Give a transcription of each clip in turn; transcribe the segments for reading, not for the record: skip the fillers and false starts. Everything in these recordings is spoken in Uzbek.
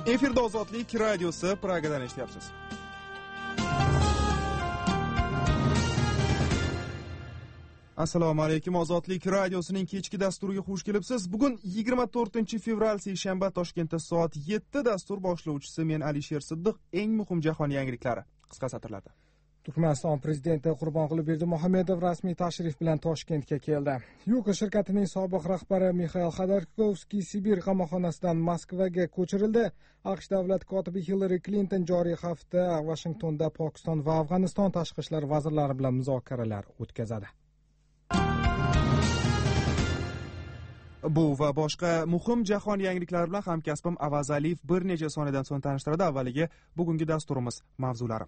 Efirda Ozodlik radiosi Pragadan eshityapsiz. Assalomu alaykum. Ozodlik radiosining kechki dasturiga xush kelibsiz. Bugun 24-fevral seshanba, Toshkentda soat 7 dastur boshlovchisi men Alisher Siddiq. Eng muhim jahon yangiliklari qisqa satrlarda. Turkmaniston prezidenti Qurbonquli Berdimuhamedov rasmiy tashrif bilan Toshkentga keldi. Yuko shirkatining sobiq rahbari Mixail Xodorkovskiy Sibir qamoqxonasidan Moskvaga ko'chirildi. AQSh davlat kotibi Hillary Clinton joriy hafta Washingtonda Pokiston va Afg'oniston tashqi ishlar vazirlari bilan muzokaralar o'tkazadi. Bu va boshqa muhim jahon yangiliklari bilan hamkasbim Avaz Aliyev bir necha soniyadan so'ng tanishtiradi. Avvaliga bugungi dasturimiz mavzulari.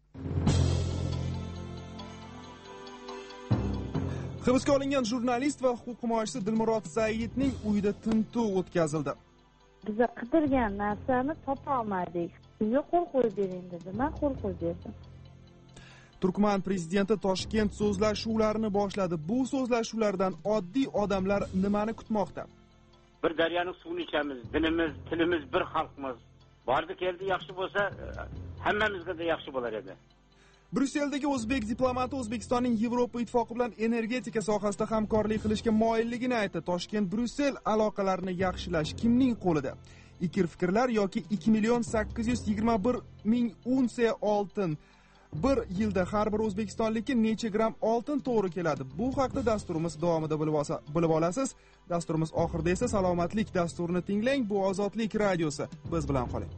Hibsga olingan jurnalist va huquq himoyachisi Dilmurod Saidning uyida tintuv o'tkazildi. Biz qidirgan narsani topa olmadik. Sizga qo'l qo'yib bering dedi. Men qo'l qo'yib berdim. Turkman prezidenti Toshkent so'zlashuvlarini boshladi. Bu so'zlashuvlardan oddiy odamlar nimani kutmoqda? Bir daryoning suvini ichamiz, dinimiz, tilimiz bir xalqmiz. Bordi keldi yaxshi bo'lsa, hammamizga da yaxshi bo'lar edi. Bryusseldagi o'zbek diplomati O'zbekistonning Yevropa ittifoqi bilan energetika sohasida hamkorlik qilishga moyilligini aytdi. Toshkent-Bryussel aloqalarini yaxshilash kimning qo'lida? Fikr-fikrlar yoki 2,821,000 unsiya oltin? Bir yilda har bir o'zbekistonlikka necha gram oltin to'g'ri keladi? Bu haqda dasturimiz davomida bilib olasiz. Dasturimiz oxirida esa salomatlik dasturini tinglang. Bu Ozodlik radiosi. Biz bilan qoling.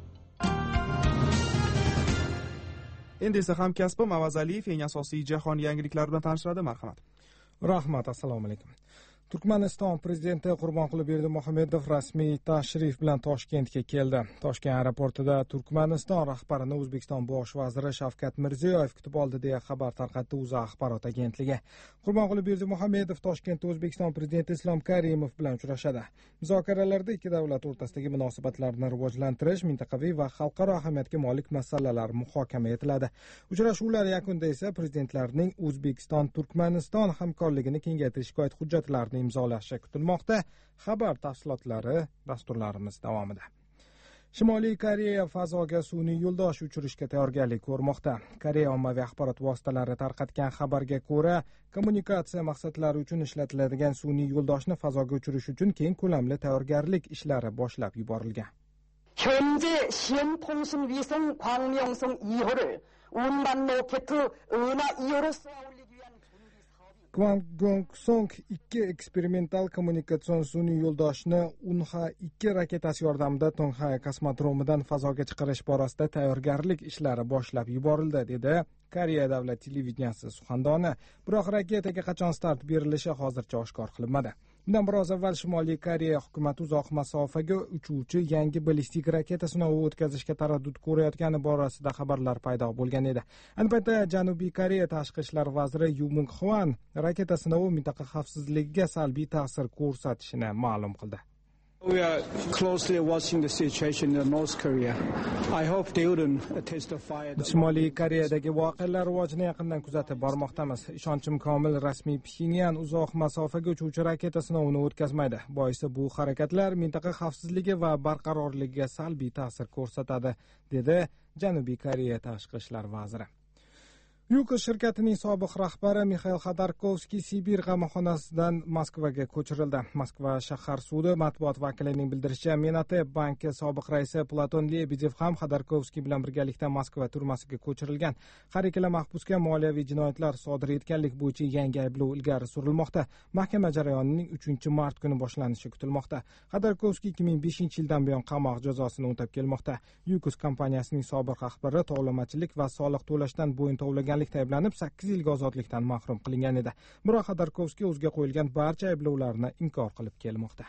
Endi esa hamkasbim Avaz Aliyev eng asosiy jahon yangiliklari bilan tanishtiradi. Marhamat. Rahmat, assalomu alaykum. Turkmaniston prezidenti Qurbonquli Berdimuhamedov rasmiy tashrif bilan Toshkentga keldi. Toshkent aeroportida Turkmaniston rahbarini O'zbekiston bosh vaziri Shavkat Mirziyoyev kutib oldi deya xabar tarqatdi O'zA axborot agentligi. Qurbonquli Berdimuhamedov Toshkentda O'zbekiston prezidenti Islom Karimov bilan uchrashadi. Muzokaralarda ikki davlat o'rtasidagi munosabatlarni rivojlantirish, mintaqaviy va xalqaro ahamiyatga molik masalalar muhokama etiladi. Uchrashuvlar yakunida esa prezidentlarning O'zbekiston-Turkmaniston hamkorligini kengaytirish hujjatlarini imzolashi kutilmoqda. Xabar tafsilotlari dasturlarimiz davomida. Shimoliy Koreya fazoga sun'iy yo'ldosh uchirishga tayyorgarlik ko'rmoqda. Koreya ommaviy axborot vositalari tarqatgan xabarga ko'ra, kommunikatsiya maqsadlari uchun ishlatiladigan sun'iy yo'ldoshni fazoga uchirish uchun keng ko'lamli tayyorgarlik ishlari boshlab yuborilgan. 현재 시행통신 위성 광명성 2호를 운반 로켓 은하 2호로 쏘아 올리기 위한 준비 사업이 Kwanggongsong 2 eksperimental kommunikatsion sun'iy yo'ldoshni Unha 2 raketasi yordamida Tonghai kosmodromidan fazoga chiqarish borasida tayyorgarlik ishlari boshlab yuborildi, dedi Koreya davlat televideniyasi suxandoni. Biroq raketaga qachon start berilishi hozircha oshkor qilinmadi. Bundan biroz avval Shimoliy Koreya hukumati uzoq masofaga uchuvchi yangi ballistik raketa sinovi o'tkazishga taraddud ko'rayotgani borasida xabarlar paydo bo'lgan edi. Ayni paytda Janubiy Koreya tashqi ishlar vaziri Yu Mung-hwan raketa sinovi mintaqa xavfsizligiga salbiy ta'sir ko'rsatishini ma'lum qildi. We are closely watching the situation in North Korea. I hope they wouldn't test the fire. Shimoliy Koreyadagi voqealar rivojini yaqindan kuzatib bormoqdamiz. Ishonchim komil, rasmiy Pxenyan uzoq masofaga uchuvchi raketa sinovini o'tkazmaydi. Boisi bu harakatlar mintaqa xavfsizligi va barqarorligiga salbiy ta'sir ko'rsatadi, dedi Janubiy Koreya tashqi ishlar vaziri. Yuko shirkatining sobiq rahbari Mixail Xodorkovskiy Sibir qamoqxonasidan Moskvaga ko'chirildi. Moskva shahar sudi matbuot vakilining bildirishicha, Menatep banki sobiq raisi Platon Lebedev ham Xodorkovskiy bilan birgalikda Moskva turmasiga ko'chirilgan. Har ikkala mahbusga moliyaviy jinoyatlar sodir etganlik bo'yicha yangi ayblov ilgari surilmoqda. Mahkama jarayonining 3-mart kuni boshlanishi kutilmoqda. Xodorkovskiy 2005-yildan buyon qamoq jazosini o'tab kelmoqda. Yukos kompaniyasining sobiq rahbari tovlamachilik va soliq to'lashdan bo'yin tovlagan ayblanib 8 yilga ozodlikdan mahrum qilingan edi. Biroq Xodorkovskiy o'ziga qo'yilgan barcha ayblovlarni inkor qilib kelmoqda.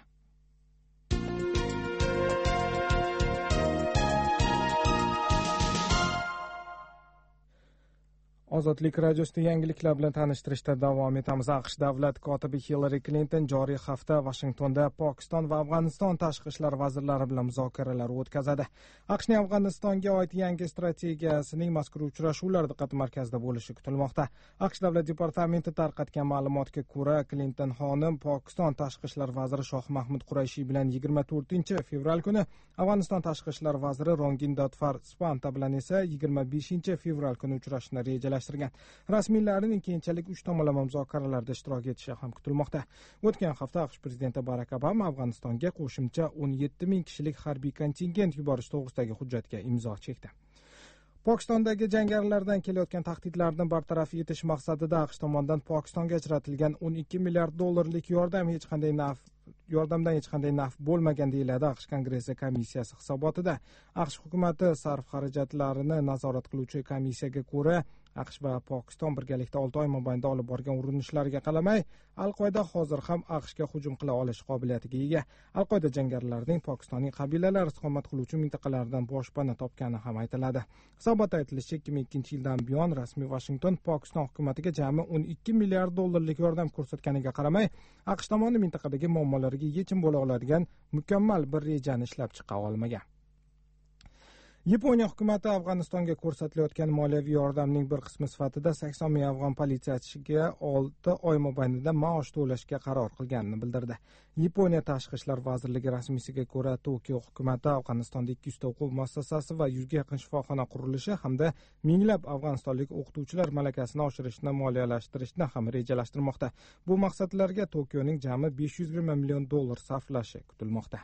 Ozodlik radiosida yangiliklar bilan tanishtirishda davom etamiz. AQSh davlat kotibi Hillary Clinton joriy hafta Vashingtonda Pokiston va Afg'oniston tashqi ishlar vazirlari bilan muzokaralar o'tkazadi. AQShning Afg'onistonga oid yangi strategiyasining mazkur uchrashuvlar diqqat markazida bo'lishi kutilmoqda. AQSh davlat departamenti tarqatgan ma'lumotga ko'ra, Clinton xonim Pokiston tashqi ishlar vaziri Shoh Mahmud Qurayshi bilan 24 fevral kuni, Afg'oniston tashqi ishlar vaziri Rongin Dodfar Spanta bilan esa 25 fevral kuni uchrashishni rejalashtirgan. Rasmiylarning keyinchalik 3 tomonlama muzokaralarda ishtirok etishi ham kutilmoqda. O'tgan hafta AQSh prezidenti Barak Obama Afg'onistonga qo'shimcha 17 ming kishilik harbiy kontingent yuborish to'g'risidagi hujjatga imzo chekdi. Pokistondagi jangarilardan kelayotgan tahdidlarni bartaraf etish maqsadida AQSh tomonidan Pokistonga ajratilgan 12 milliard dollarlik yordamdan hech qanday naf bo'lmagan deyiladi AQSh Kongressi komissiyasi hisobotida. AQSh hukumati sarf xarajatlarini nazorat qiluvchi komissiyaga ko'ra, AQSh va Pokiston birgalikda 6 oy mobaynida olib borgan urinishlariga qaramay, Al-Qoida hozir ham AQShga hujum qila olish qobiliyatiga ega. Al-Qoida jangarilarning Pokistonning qabilalari istiqomat qiluvchi mintaqalardan boshpana topgani ham aytiladi. Hisobotda aytilishicha, 2002 yildan buyon rasmiy Washington Pokiston hukumatiga jami 12 milliard dollarlik yordam ko'rsatganiga qaramay, AQSh tomoni mintaqadagi muammolarga yechim bo'la oladigan mukammal bir rejani ishlab chiqa olmagan. Yaponiya hukumati Afg'onistonga ko'rsatilayotgan moliyaviy yordamning bir qismi sifatida 80 ming afg'on politsiyachisiga 6 oy mobaynida maosh to'lashga qaror qilganini bildirdi. Yaponiya tashqi ishlar vazirligi rasmiysiga ko'ra, Tokio hukumati Afg'onistonda 200 ta o'quv muassasasi va 100 ga yaqin shifoxona qurilishi hamda minglab afg'onistonlik o'qituvchilar malakasini oshirishni moliyalashtirishni ham rejalashtirmoqda. Bu maqsadlarga Tokioning jami 520 million dollar sarflashi kutilmoqda.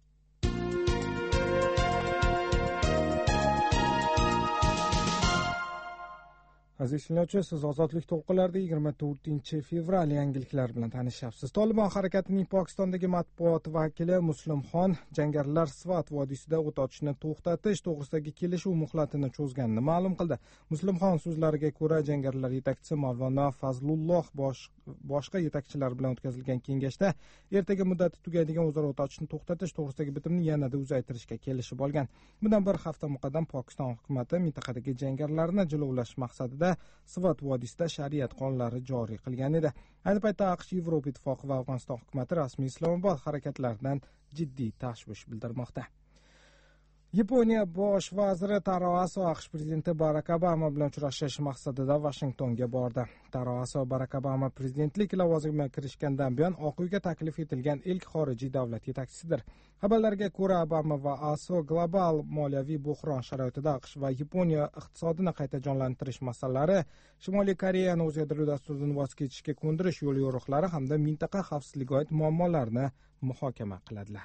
Aziz tinglovchi, siz ozodlik to'lqinlarida 24 fevral yangiliklar bilan tanishyapsiz. Tolibon harakatining Pokistondagi matbuot vakili Muslimxon jangarilar Svat vodiysida o't ochishni to'xtatish to'g'risidagi kelishuv muhlatini cho'zganini ma'lum qildi. Muslimxon so'zlariga ko'ra, jangarilar yetakchisi Mavlono Fazlulloh boshqa yetakchilar bilan o'tkazilgan kengashda ertaga muddati tugaydigan o'zaro o't ochishni to'xtatish to'g'risidagi bitimni yanada uzaytirishga kelishib olgan. Bundan bir hafta muqaddam Pokiston hukumati mintaqadagi jangarilarni jilovlash maqsadida Svat vodiysida shariat qonunlari joriy qilgan edi. Ayni paytda AQSh, Yevropa Ittifoqi va Afg'oniston hukumati rasmiy Islomobod harakatlaridan jiddiy tashvish bildirmoqda. Yaponiya bosh vaziri Taro Aso AQSh prezidenti Barak Obama bilan uchrashish maqsadida Vashingtonga bordi. Taro Aso Barak Obama prezidentlik lavozimiga kirishgandan buyon Oq uyga taklif etilgan ilk xorijiy davlat yetakchisidir. Xabarlarga ko'ra, Obama va Aso global moliyaviy buhron sharoitida AQSh va Yaponiya iqtisodini qayta jonlantirish masalalari, Shimoliy Koreyani o'z yadro dasturidan voz kechishga ko'ndirish yo'l yo'riqlari hamda mintaqa xavfsizligiga oid muammolarni muhokama qiladilar.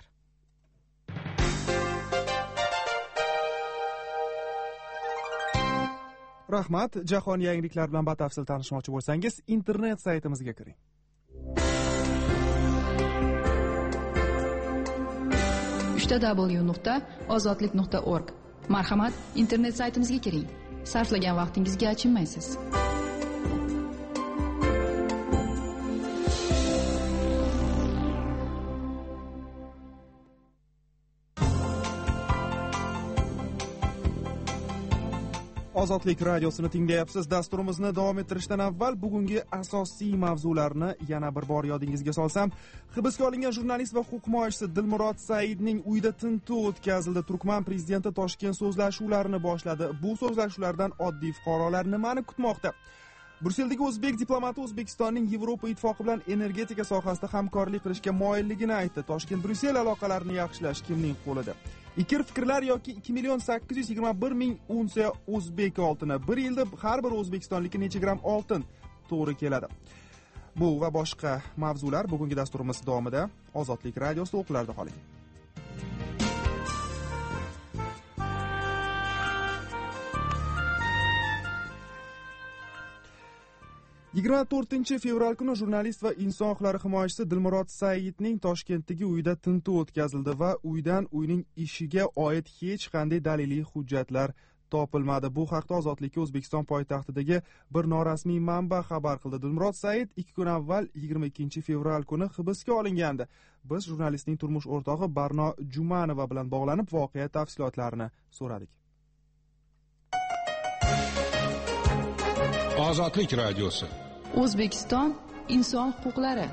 Rahmat. Jahon yangiliklari bilan batafsil tanishmoqchi bo'lsangiz, internet saytimizga kiring. www.ozodlik.org. Marhamat, internet saytimizga kiring. Sarflagan vaqtingizga achinmaysiz. Ozodlik radiosini tinglayapsiz. Dasturimizni davom ettirishdan avval bugungi asosiy mavzularni yana bir bor yodingizga solsam, hibsga olingan jurnalist va huquq himoyachisi Dilmurod Saidning uyida tintuv o'tkazildi. Turkman prezidenti Toshkent so'zlashuvlarini boshladi. Bu so'zlashuvlardan oddiy fuqarolar nimani kutmoqda? Brusseldagi o'zbek diplomati O'zbekistonning Yevropa Ittifoqi bilan energetika sohasida hamkorlik qilishga moyilligini aytdi. Toshkent-Bryussel aloqalarini yaxshilash kimning qo'lida? Fikirlar yoki 2,821,000 unsiya o'zbek oltini. Bir yilda har bir o'zbekistonlikka necha gram oltin to'g'ri keladi? Bu va boshqa mavzular bugungi dasturimiz davomida Ozodlik radiosida o'qiladi qoling. 24 fevral kuni jurnalist va inson huquqlari himoyachisi Dilmurod Saidning Toshkentdagi uyida tintuv o'tkazildi va uyning ishiga oid hech qanday daliliy hujjatlar topilmadi. Bu haqda Ozodlikka O'zbekiston poytaxtidagi bir norasmiy manba xabar qildi. Dilmurod Said 2 kun avval 22 fevral kuni hibsga olingandi. Biz jurnalistning turmush o'rtog'i Barno Jumanova bilan bog'lanib voqea tafsilotlarini so'radik. Ozodlik radiosi. O'zbekiston inson huquqlari.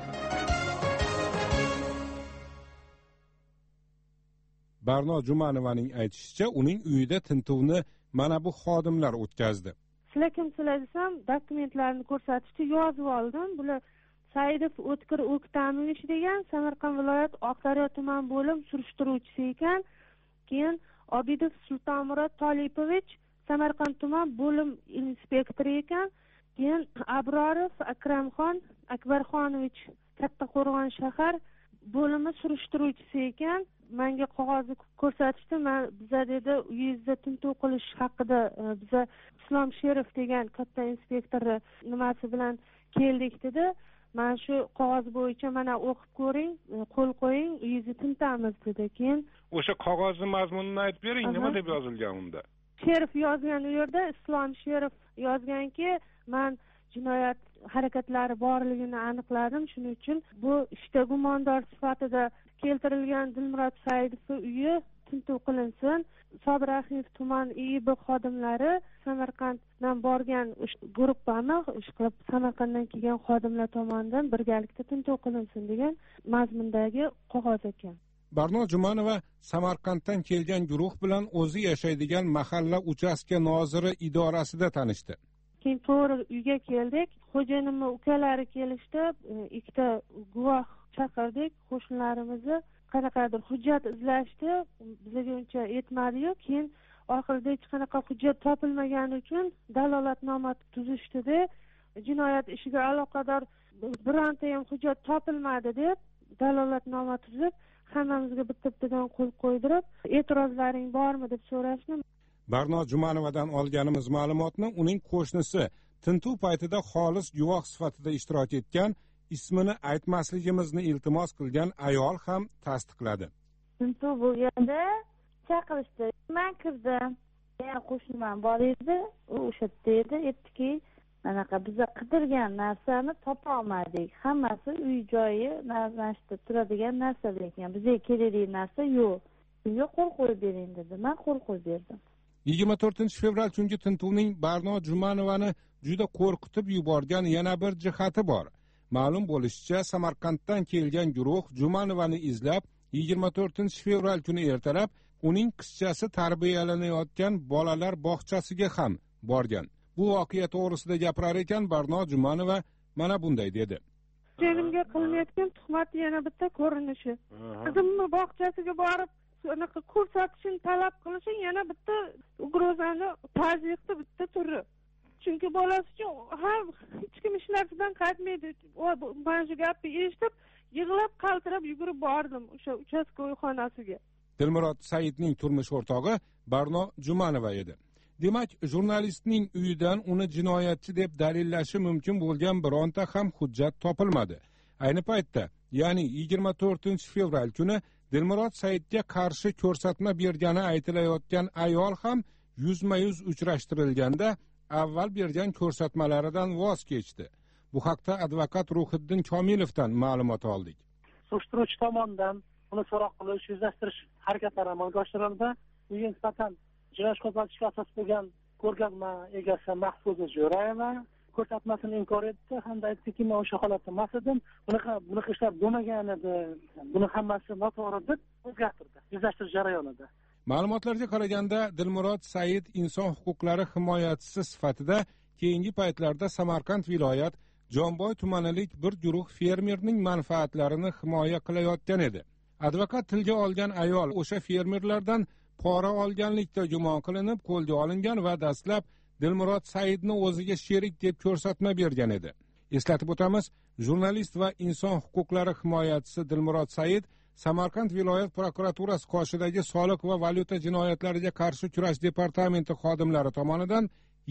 Barno Jumanovaning aytishicha, uning uyida tintuvni mana bu xodimlar o'tkazdi. Sizlar kimsizlar desam, dokumentlarni ko'rsatishdi, yozib oldim. Bular Saidov O'tkir O'ktamovich degan Samarqand viloyat Oqdaryo tuman bo'lim surishtiruvchisi ekan. Keyin Obidov Sultonmurod Tolipovich Samarqand tuman bo'lim inspektori ekan. Keyin Abrorov Akramxon Akbarxonovich Kattaqo'rg'on shahar bo'limi surishtiruvchisi ekan. Menga qog'ozni ko'rsatishdi. Biza dedi uyingizda tintuv qilish haqida biza Islom Sherif degan katta inspektor nimasi bilan keldik dedi. Men shu qog'oz bo'yicha mana o'qib ko'ring, qo'l qo'ying, uyingizni tintamiz dedi. Keyin o'sha qog'ozni mazmunini aytib bering, nima deb yozilgan unda? Sherif yozgan, u yerda Islom Sherif yozganki, men jinoyat harakatlari borligini aniqladim. Shuning uchun bu ishda gumondor sifatida keltirilgan Dilmurod Saidovning uyi tintuv qilinsin. Sobir Rahimov tuman IIB xodimlari Samarqanddan borgan guruhni ishqilib Samarqanddan kelgan xodimlar tomonidan birgalikda tintuv qilinsin degan mazmundagi qog'oz ekan. Barno Jumanova Samarqanddan kelgan guruh bilan o'zi yashaydigan mahalla uchastka noziri idorasida tanishdi. Keyin to'g'ri uyga keldik. Xo'jayinimning ukalari kelishdi. Ikkita guvoh chaqirdik. Qo'shnilarimizni qanaqadir hujjat izlashdi. Bizga uncha yetmadi-yu, keyin oxirida hech qanaqa hujjat topilmagani uchun dalolatnoma tuzishdi-da, jinoyat ishiga aloqador bironta ham hujjat topilmadi deb dalolatnoma tuzib, hammamizga bitta-bittadan qo'l qo'ydirib, e'tirozlaring bormi deb so'rashdi. Barno Jumanovadan olganimiz ma'lumotni uning qo'shnisi tintuv paytida xolis guvoh sifatida ishtirok etgan, ismini aytmasligimizni iltimos qilgan ayol ham tasdiqladi. Tintuv bo'lganda chaqirishdi. Men kirdim. Yana qo'shnim bor edi, u o'sha yerda aytdiki, anaqa biza qidirgan narsani topa olmadik. Hammasi uy-joyi, narsa turadigan narsalar ekan. Bizga kerakli narsa yo'q. Sizga qo'l qo'yib bering dedi. Men qo'l qo'yib berdim. 24-fevral kungi tintuvning Barno Jumanovani juda qo'rqitib yuborgan yana bir jihati bor. Ma'lum bo'lishicha, Samarqanddan kelgan guruh Jumanovani izlab 24-fevral kuni ertalab uning qizchasi tarbiyalanayotgan bolalar bog'chasiga ham borgan. Bu voqea to'g'risida gapirar ekan Barno Jumanova mana bunday dedi. Kelinga qilinayotgan tuhmat yana bitta ko'rinishi. Qizimni bog'chasiga borib anaqa ko'rsatishini talab qilishing yana bitta ugrozani tazyiqda bitta turi. Chunki bolasi uchun hech kim ish narsadan qaytmaydi. Men shu gapni eshitib, yig'lab qaltirab yugurib bordim o'sha uchastka xonasiga. Dilmurod Saidning turmush o'rtog'i Barno Jumanova edi. Demak, jurnalistning uyidan uni jinoyatchi deb dalillashi mumkin bo'lgan bironta ham hujjat topilmadi. Ayni paytda, ya'ni 24-fevral kuni Dilmurod Saidga qarshi ko'rsatma bergani aytilayotgan ayol ham yuzma-yuz uchrashtirilganda avval bergan ko'rsatmalaridan voz kechdi. Bu haqda advokat Ruhiddin Komilovdan ma'lumot oldik. Surishtiruvchi tomonidan uni so'roq qilish, yuzlashtirish harakatlari amalga oshirildi. Unga nisbatan jinoyat qo'zg'atishga asos bo'lgan ko'rgazma egasi Mahfuza Jo'rayeva ko'rsatmasini inkor etdi hamda aytdiki, men o'sha holatda emas edim, bunaqa ishlar bo'lmagan edi, buni hammasi noto'g'ri deb o'zgartirdi yuzlashtirish jarayonida. Ma'lumotlarga qaraganda, Dilmurod Said inson huquqlari himoyachisi sifatida keyingi paytlarda Samarqand viloyat Jonboy tumanilik bir guruh fermerning manfaatlarini himoya qilayotgan edi. Advokat tilga olgan ayol o'sha fermerlardan pora olganlikda gumon qilinib qo'lga olingan va dastlab Dilmurod Saidni o'ziga sherik deb ko'rsatma bergan edi. Eslatib o'tamiz, jurnalist va inson huquqlari himoyachisi Dilmurod Said Samarqand viloyat prokuraturasi qoshidagi soliq va valyuta jinoyatlariga qarshi kurash departamenti xodimlari tomonidan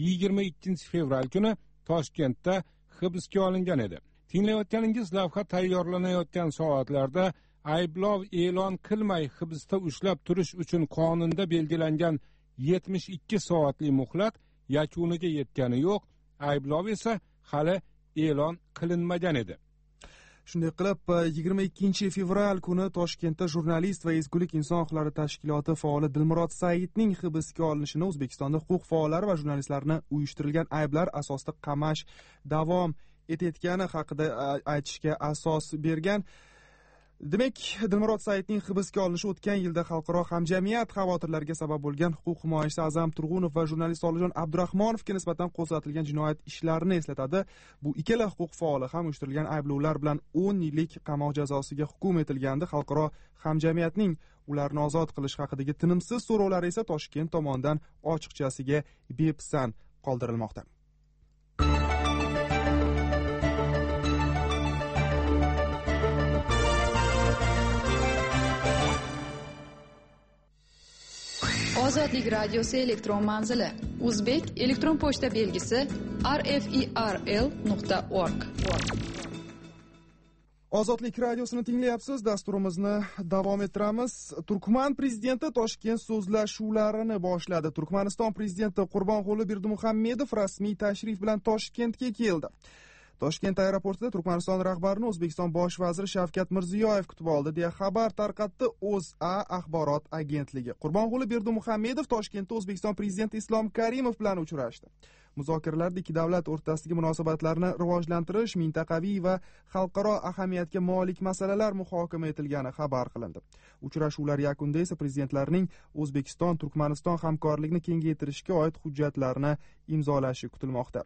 22-fevral kuni Toshkentda hibsga olingan edi. Tinglayotganingiz lavha tayyorlanayotgan soatlarda ayblov e'lon qilmay hibsda ushlab turish uchun qonunda belgilangan 72 soatli muhlat yakuniga yetgani yo'q, ayblov esa hali e'lon qilinmagan edi. Shunday qilib, 22 fevral kuni Toshkentda jurnalist va ezgulik inson huquqlari tashkiloti faoli Dilmurod Saidning hibsga olinishini O'zbekistonda huquq faollari va jurnalistlarni uyushtirilgan ayblar asosida qamash davom etayotgani haqida aytishga asos bergan. Demak, Dilmurod Saidning hibsga olinishi o'tgan yilda xalqaro hamjamiyat xavotirlariga sabab bo'lgan huquq himoyachisi A'zam Turg'unov va jurnalist Solijon Abdurahmonovga nisbatan qo'zg'atilgan jinoyat ishlarini eslatadi. Bu ikkala huquq faoli ham uyushtirilgan ayblovlar bilan 10 yillik qamoq jazosiga hukm etilgandi. Xalqaro hamjamiyatning ularni ozod qilish haqidagi tinimsiz so'rovlari esa Toshkent tomonidan ochiqchasiga bepisand qoldirilmoqda. Ozodlik radiosi elektron manzili Uzbek elektron pochta belgisi rferl.org. Ozodlik radiosini tinglayapsiz. Dasturimizni davom ettiramiz. Turkman prezidenti Toshkent so'zlashuvlarini boshladi. Turkmaniston prezidenti Qurbonquli Berdimuhammedov rasmiy tashrif bilan Toshkentga keldi. Toshkent aeroportida Turkmaniston rahbarini O'zbekiston bosh vaziri Shavkat Mirziyoyev kutib oldi, deya xabar tarqatdi O'zA axborot agentligi. Qurbonquli Berdimuhammedov Toshkentda O'zbekiston prezidenti Islom Karimov bilan uchrashdi. Muzokaralarda ikki davlat o'rtasidagi munosabatlarni rivojlantirish, mintaqaviy va xalqaro ahamiyatga molik masalalar muhokama etilgani xabar qilindi. Uchrashuvlar yakunida esa prezidentlarning O'zbekiston Turkmaniston hamkorlikni kengaytirishga oid hujjatlarni imzolashi kutilmoqda.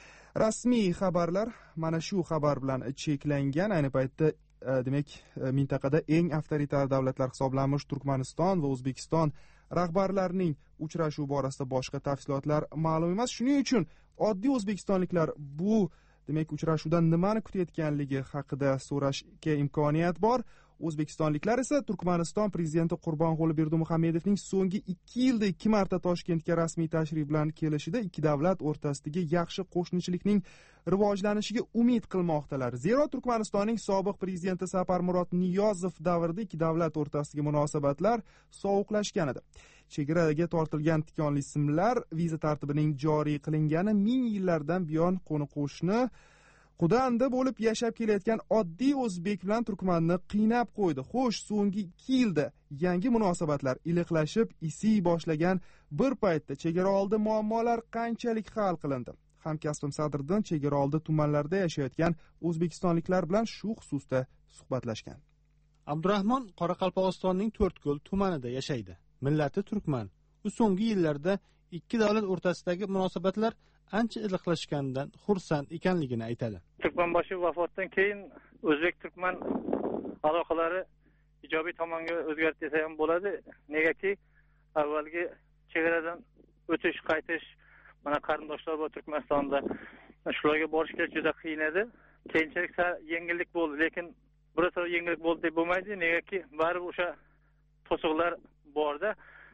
Rasmiy xabarlar mana shu xabar bilan cheklangan. Ayni paytda demak mintaqada eng avtoritar davlatlar hisoblanmish Turkmaniston va O'zbekiston rahbarlarining uchrashuvi borasida boshqa tafsilotlar ma'lum emas. Shuning uchun oddiy o'zbekistonliklar bu demak uchrashuvdan nimani kutayotganligi haqida so'rashga imkoniyat bor. O'zbekistonliklar esa Turkmaniston prezidenti Qurbonquli Berdimuhammedovning so'nggi 2 yilda 2 marta Toshkentga rasmiy tashrif bilan kelishida ikki davlat o'rtasidagi yaxshi qo'shnichilikning rivojlanishiga umid qilmoqdalar. Zero Turkmanistonning sobiq prezidenti Saparmurod Niyozov davrida ikki davlat o'rtasidagi munosabatlar sovuqlashgan edi. Chegaraga tortilgan tikonli simlar viza tartibining joriy qilingani ming yillardan buyon qo'ni-qo'shni Qudanda bo'lib yashab kelayotgan oddiy o'zbek bilan turkmanni qiynab qo'ydi. Xo'sh, so'nggi 2 yilda yangi munosabatlar iliqlashib, isiy boshlagan bir paytda chegara oldi muammolar qanchalik hal qilindi? Hamkasbim Sadriddin chegara oldi tumanlarda yashayotgan o'zbekistonliklar bilan shu xususda suhbatlashgan. Abdurahmon Qoraqalpog'istonning To'rtko'l tumanida yashaydi. Millati turkman. U so'nggi yillarda ikki davlat o'rtasidagi munosabatlar ancha iliqlashgandan xursand ekanligini aytadi. Turkmanboshi vafotidan keyin o'zbek-turkman aloqalari ijobiy tomonga o'zgardi desa ham bo'ladi. Negaki avvalgi chegaradan o'tish, qaytish, mana qarindoshlar bor Turkmanistonda. Shularga borishga juda qiyin edi. Keyinchalik yengillik bo'ldi, lekin birato'la yengillik bo'ldi deb bo'lmaydi. Negaki baribir o'sha to'siqlar borda.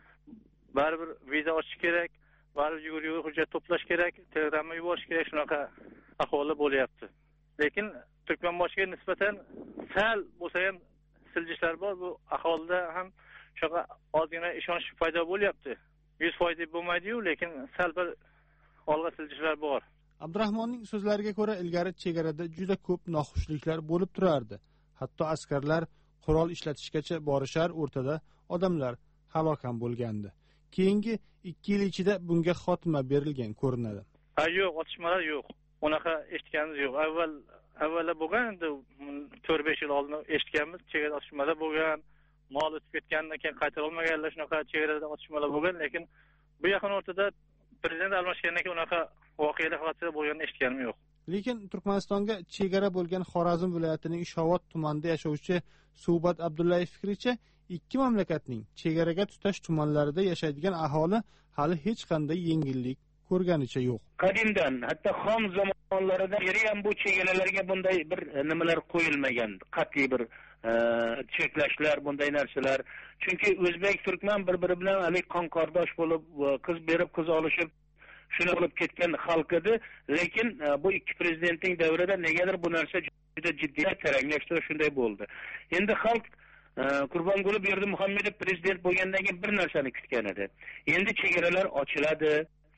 Baribir viza ochish kerak. Baribir yugur hujjat to'plash kerak, telegramma yuborish kerak, shunaqa ahvollar bo'lyapti. Lekin Turkmanboshiga nisbatan sal bo'lsa ham siljishlar bor. Bu aholida ham shunaqa ozgina ishonch paydo bo'lyapti. 100% deb bo'lmaydi-yu, lekin sal bir olg'a siljishlar bor. Abdurahmonning so'zlariga ko'ra, ilgari chegarada juda ko'p noxushliklar bo'lib turardi. Hatto askarlar qurol ishlatishgacha borishar, o'rtada odamlar halok ham bo'lgandi. Keyingi 2 yil ichida bunga xotima berilgan ko'rinadi. Yo'q, otishmalar yo'q. Unaqa eshitganimiz yo'q. Avvalda bo'lgan, endi 4-5 yil oldin eshitganmiz, chegarada otishmalar bo'lgan, mol o'tib ketgandan keyin qaytara olmaganlar, shunaqa chegarada otishmalar bo'lgan, lekin bu yaqin o'rtada prezident almashgandan keyin unaqa voqealar hodisalar bo'lganini eshitganim yo'q. Lekin Turkmanistonga chegara bo'lgan Xorazm viloyatining Shovot tumanida yashovchi Suhbat Abdullayev fikricha, ikki mamlakatning chegaraga tutash tumanlarida yashaydigan aholi hali hech qanday yengillik ko'rganicha yo'q. Qadimdan, hatto xon zamonlarida ham bu chegaralarga bunday bir nimalar qo'yilmagan, qat'iy bir cheklashlar, bunday narsalar. Chunki o'zbek turkman bir-biri bilan hali qonqordosh bo'lib, qiz berib, qiz olishib, shuni olib ketgan xalq edi. Lekin bu ikki prezidentning davrida negadir bu narsa juda jiddiy taranglashdi, shunday bo'ldi. Endi xalq Qurbonquli Berdimuhammedov prezident bo'lgandan keyin bir narsani kutgan edi. Endi chegaralar ochiladi.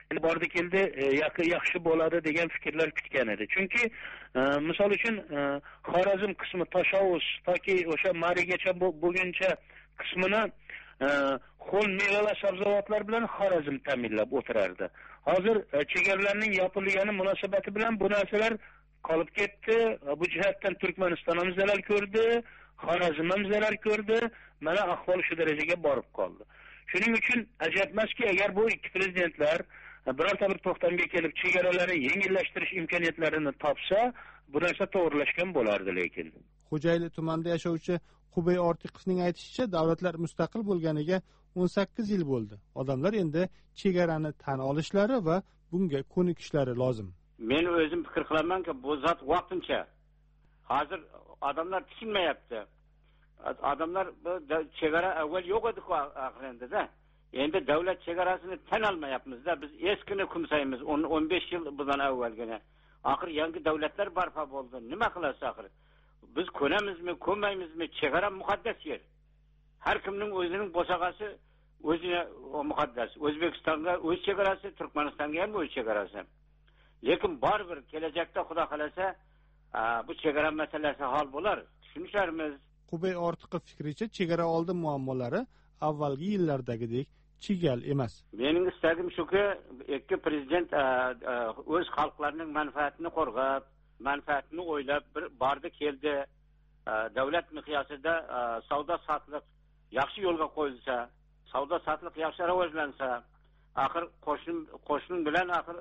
bordi keldi yaxshi bo'ladi degan fikrlar kutgan edi. Chunki misol uchun Xorazm qismi Tashovuz toki o'sha Marigacha bo'lguncha qismini xo'l meva va sabzavotlar bilan Xorazm ta'minlab o'tirardi. Hozir chegaralarning yopilgani munosabati bilan bu narsalar qolib ketdi. Bu jihatdan Turkmaniston ham zarar ko'rdi, Xorazm ham zarar ko'rdi. Mana ahvol shu darajaga borib qoldi. Shuning uchun ajabmaski, agar bu ikki prezidentlar birorta bir to'xtamga kelib chegaralarni yengillashtirish imkoniyatlarini topsa, bu narsa to'g'rilashgan bo'lardi. Lekin Xo'jayli tumanida yashovchi Qubay Ortiqovning aytishicha, davlatlar mustaqil bo'lganiga 18 yil bo'ldi. Odamlar endi chegarani tan olishlari va bunga ko'nikishlari lozim. Men o'zim fikr qilamanki, bu zot vaqtincha. Hozir odamlar tushunmayapti. Odamlar chegara avval yo'q edi-ku aqlida. Endi davlat chegarasini tan olmayapmiz-da. Biz eskini kumsaymiz 10-15 yil bundan avvalgina. Axir yangi davlatlar barpo bo'ldi. Nima qilasiz axir? Biz ko'namizmi, ko'nmaymizmi? Chegara muqaddas yer. Har kimning o'zining bo'sag'asi o'zine muqaddas. O'zbekistonga o'z chegarasi, Turkmanistonga ham o'z chegarasi. Lekin baribir kelajakda Xudo xolasa bu chegara masalasi hal bo'lar. Tushunishlarmiz. Qubay Ortiqov fikricha, chegara oldi muammolari avvalgi yillardagidek chigal emas. Mening istagim shuki, ikki prezident o'z xalqlarining manfaatini qo'rg'ab, manfaatini o'ylab bordi keldi. Davlat miqyosida savdo sotiq yaxshi yo'lga qo'yilsa, savdo sotiq yaxshi rivojlansa, axir qo'shnin bilan axir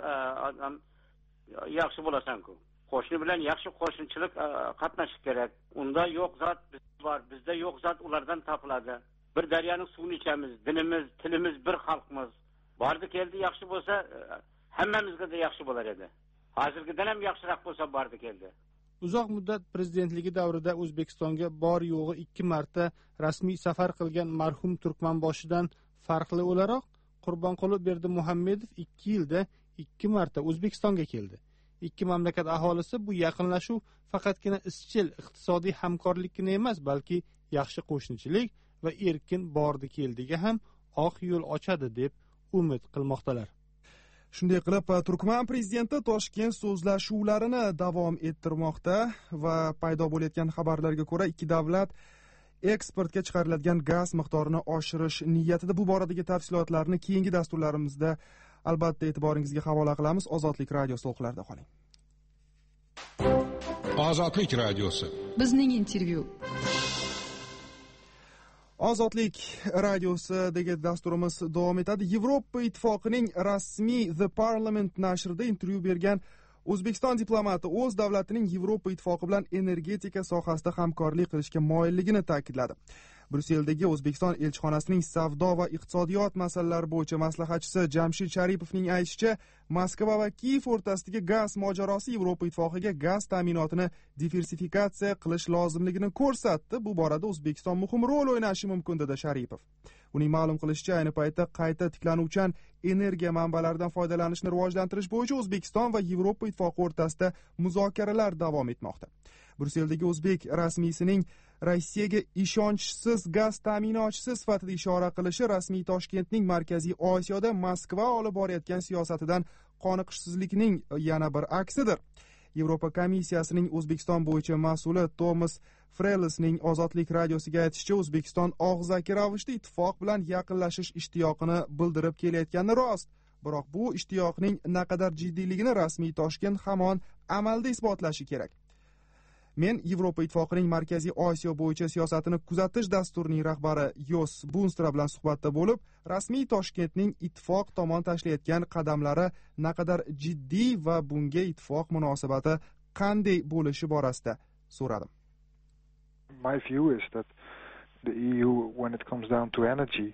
yaxshi bo'lasan-ku. Qo'shni bilan yaxshi qo'shnichilik qatnashish kerak. Unda yo'q zot biz bor, bizda yo'q zot ulardan topiladi. Bir daryoning suvini ichamiz, dinimiz, tilimiz bir xalqmiz. Bordi keldi yaxshi bo'lsa, hammamizga da yaxshi bo'lar edi. Hozirgidan ham yaxshiroq bo'lsa bordi keldi. Uzoq muddat prezidentligi davrida O'zbekistonga bor yo'g'i 2 marta rasmiy safar qilgan marhum Turkmanboshidan farqli o'laroq, Qurbonquli Berdimuhammedov 2 yilda 2 marta O'zbekistonga keldi. Ikki mamlakat aholisi bu yaqinlashuv faqatgina izchil iqtisodiy hamkorlikni emas, balki yaxshi qo'shnichilik va erkin bordi-keldiga ham oq yo'l ochadi deb umid qilmoqdalar. Shunday qilib, Turkman prezidenti Toshkent so'zlashuvlarini davom ettirmoqda va paydo bo'layotgan xabarlarga ko'ra, ikki davlat eksportga chiqariladigan gaz miqdorini oshirish niyatida. Bu boradagi tafsilotlarni keyingi dasturlarimizda albatta e'tiboringizga havola qilamiz. Ozodlik radiosi to'qlarida qoling. Ozodlik radiosi. Bizning intervyu. Ozodlik radiosidagi dasturimiz davom etadi. Yevropa ittifoqining rasmiy The Parliament nashrida intervyu bergan O'zbekiston diplomati o'z davlatining Yevropa ittifoqi bilan energetika sohasida hamkorlik qilishga moyilligini ta'kidladi. Brusseldagi O'zbekiston elchixonasining savdo va iqtisodiyot masalalari bo'yicha maslahatchisi Jamshid Sharipovning aytishicha, Moskva va Kiyev o'rtasidagi gaz mojarosi Yevropa ittifoqiga gaz ta'minotini diversifikatsiya qilish lozimligini ko'rsatdi. Bu borada O'zbekiston muhim rol o'ynashi mumkin dedi Sharipov. Uning ma'lum qilishicha, ayni paytda qayta tiklanuvchan energiya manbalaridan foydalanishni rivojlantirish bo'yicha O'zbekiston va Yevropa ittifoqi o'rtasida muzokaralar davom etmoqda. Brusseldagi o'zbek rasmiysining Rossiyaga ishonchsiz gaz ta'minotchisi sifatida ishora qilishi rasmiy Toshkentning Markaziy Osiyoda Moskva olib borayotgan siyosatidan qoniqishsizlikning yana bir aksidir. Yevropa komissiyasining O'zbekiston bo'yicha mas'uli Tomas Frelisning Ozodlik radiosiga aytishicha, O'zbekiston og'zaki ravishda ittifoq bilan yaqinlashish ishtiyoqini bildirib kelayotgani rost. Biroq bu ishtiyoqning naqadar jiddiyligini rasmiy Toshkent hamon amalda isbotlashi kerak. Men Yevropa ittifoqining Markaziy Osiyo bo'yicha siyosatini kuzatish dasturining rahbari Yos Bunstra bilan suhbatda bo'lib, rasmiy Toshkentning ittifoq tomon tashlayotgan qadamlari naqadar jiddiy va bunga ittifoq munosabati qanday bo'lishi borasida so'radim. My view is that the EU, when it comes down to energy,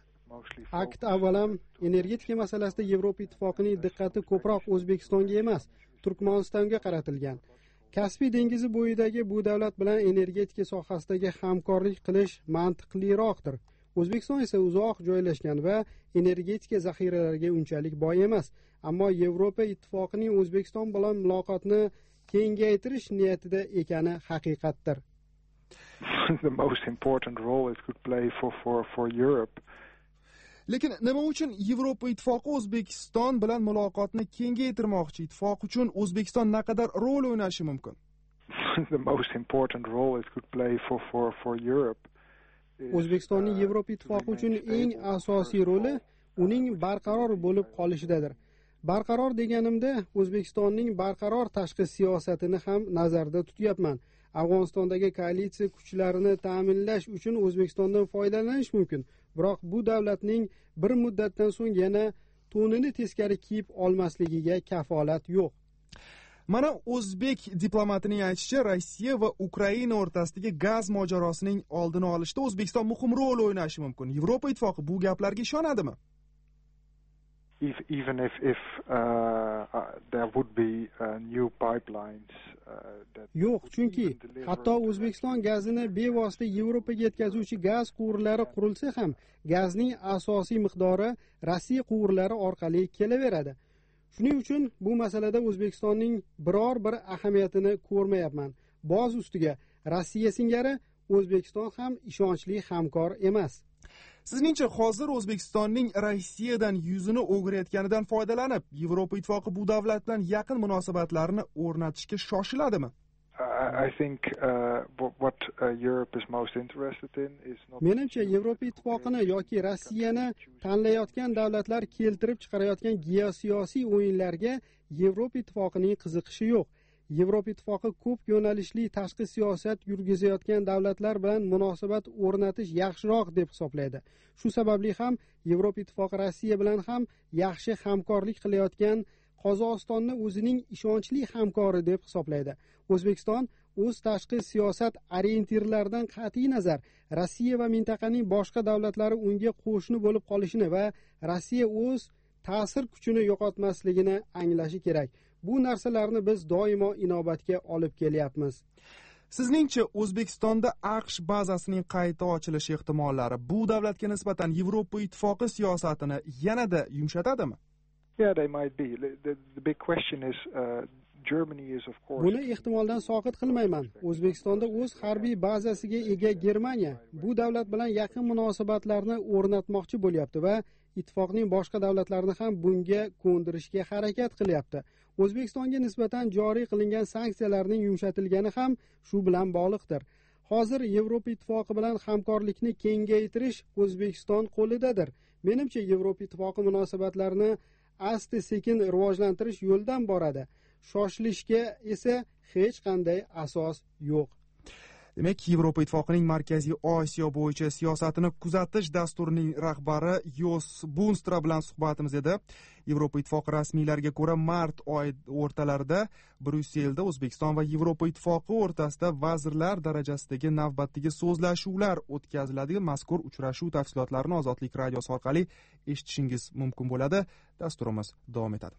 akt avvalam energetika masalasida Yevropa ittifoqining diqqati ko'proq O'zbekistonga emas, Turkmanistonga qaratilgan. Kaspiy dengizi bo'yidagi bu davlat bilan energetika sohasidagi hamkorlik qilish mantiqliroqdir. O'zbekiston esa uzoq joylashgan va energetika zaxiralariga unchalik boy emas, ammo Yevropa ittifoqining O'zbekiston bilan muloqotni kengaytirish niyatida ekani haqiqatdir. The most important role it could play for Europe. lekin nima uchun Yevropa ittifoqi O'zbekiston bilan muloqotni kengaytirmoqchi? Ittifoq uchun O'zbekiston naqadar rol o'ynashi mumkin? The most important role it could play for Europe. O'zbekistonning Yevropa ittifoqi uchun eng asosiy roli uning barqaror bo'lib qolishidadir. Barqaror deganimda O'zbekistonning barqaror tashqi siyosatini ham nazarda tutyapman. Afg'onistondagi koalitsiya kuchlarini ta'minlash uchun O'zbekistondan foydalanish mumkin, biroq bu davlatning bir muddatdan so'ng yana to'nini teskari kiyib olmasligiga kafolat yo'q. Mana o'zbek diplomatining aytishicha, Rossiya va Ukraina o'rtasidagi gaz mojarosining oldini olishda O'zbekiston muhim rol o'ynashi mumkin. Yevropa ittifoqi bu gaplarga ishonadimi? Even if there would be new pipelines yo'q, chunki hatto O'zbekiston gazini bevosita Yevropaga yetkazuvchi gaz quvurlari qurilsa ham gazning asosiy miqdori Rossiya quvurlari orqali kelaveradi. Shuning uchun bu masalada O'zbekistonning biror bir ahamiyatini ko'rmayapman. Boz ustiga Rossiya singari O'zbekiston ham ishonchli hamkor emas. Sizningcha hozir O'zbekistonning Rossiyadan yuzini o'girayotganidan foydalanib, Yevropa ittifoqi bu davlat bilan yaqin munosabatlarni o'rnatishga shoshiladimi? I think what Europe is most interested in is not. Menimcha Yevropa ittifoqini yoki Rossiyani tanlayotgan davlatlar keltirib chiqarayotgan geosiyosiy o'yinlarga Yevropa ittifoqining qiziqishi yo'q. Yevropa ittifoqi ko'p yo'nalishli tashqi siyosat yurgizayotgan davlatlar bilan munosabat o'rnatish yaxshiroq deb hisoblaydi. Shu sababli ham Yevropa ittifoqi Rossiya bilan ham yaxshi hamkorlik qilayotgan Qozog'istonni o'zining ishonchli hamkori deb hisoblaydi. O'zbekiston o'z tashqi siyosat orientirlaridan qat'iy nazar Rossiya va mintaqaning boshqa davlatlari unga qo'shni bo'lib qolishini va Rossiya o'z ta'sir kuchini yo'qotmasligini anglashi kerak. Bu narsalarni biz doimo inobatga olib kelyapmiz. Sizningcha O'zbekistonda AQSh bazasining qayta ochilishi ehtimollari bu davlatga nisbatan Yevropa ittifoqi siyosatini yanada yumshatadimi? Yeah, they might be. The big question is Germany is of course. Buni ehtimoldan soqit qilmayman. O'zbekistonda o'z harbiy bazasiga ega Germaniya bu davlat bilan yaqin munosabatlarni o'rnatmoqchi bo'lyapti va ittifoqning boshqa davlatlarini ham bunga ko'ndirishga harakat qilyapti. O'zbekistonga nisbatan joriy qilingan sanksiyalarning yumshatilgani ham shu bilan bog'liqdir. Hozir Yevropa ittifoqi bilan hamkorlikni kengaytirish O'zbekiston qo'lidadir. Menimcha Yevropa ittifoqi munosabatlarini asta-sekin rivojlantirish yo'ldan boradi. Shoshilishga esa hech qanday asos yo'q. Demak, Yevropa ittifoqining Markaziy Osiyo bo'yicha siyosatini kuzatish dasturining rahbari Jos Bunstra bilan suhbatimiz edi. Yevropa ittifoqi rasmiylariga ko'ra, mart oyi o'rtalarida Bryusselda O'zbekiston va Yevropa ittifoqi o'rtasida vazirlar darajasidagi navbatdagi so'zlashuvlar o'tkaziladi. Mazkur uchrashuv tafsilotlarini Ozodlik radiosi orqali eshitishingiz mumkin bo'ladi. Dasturimiz davom etadi.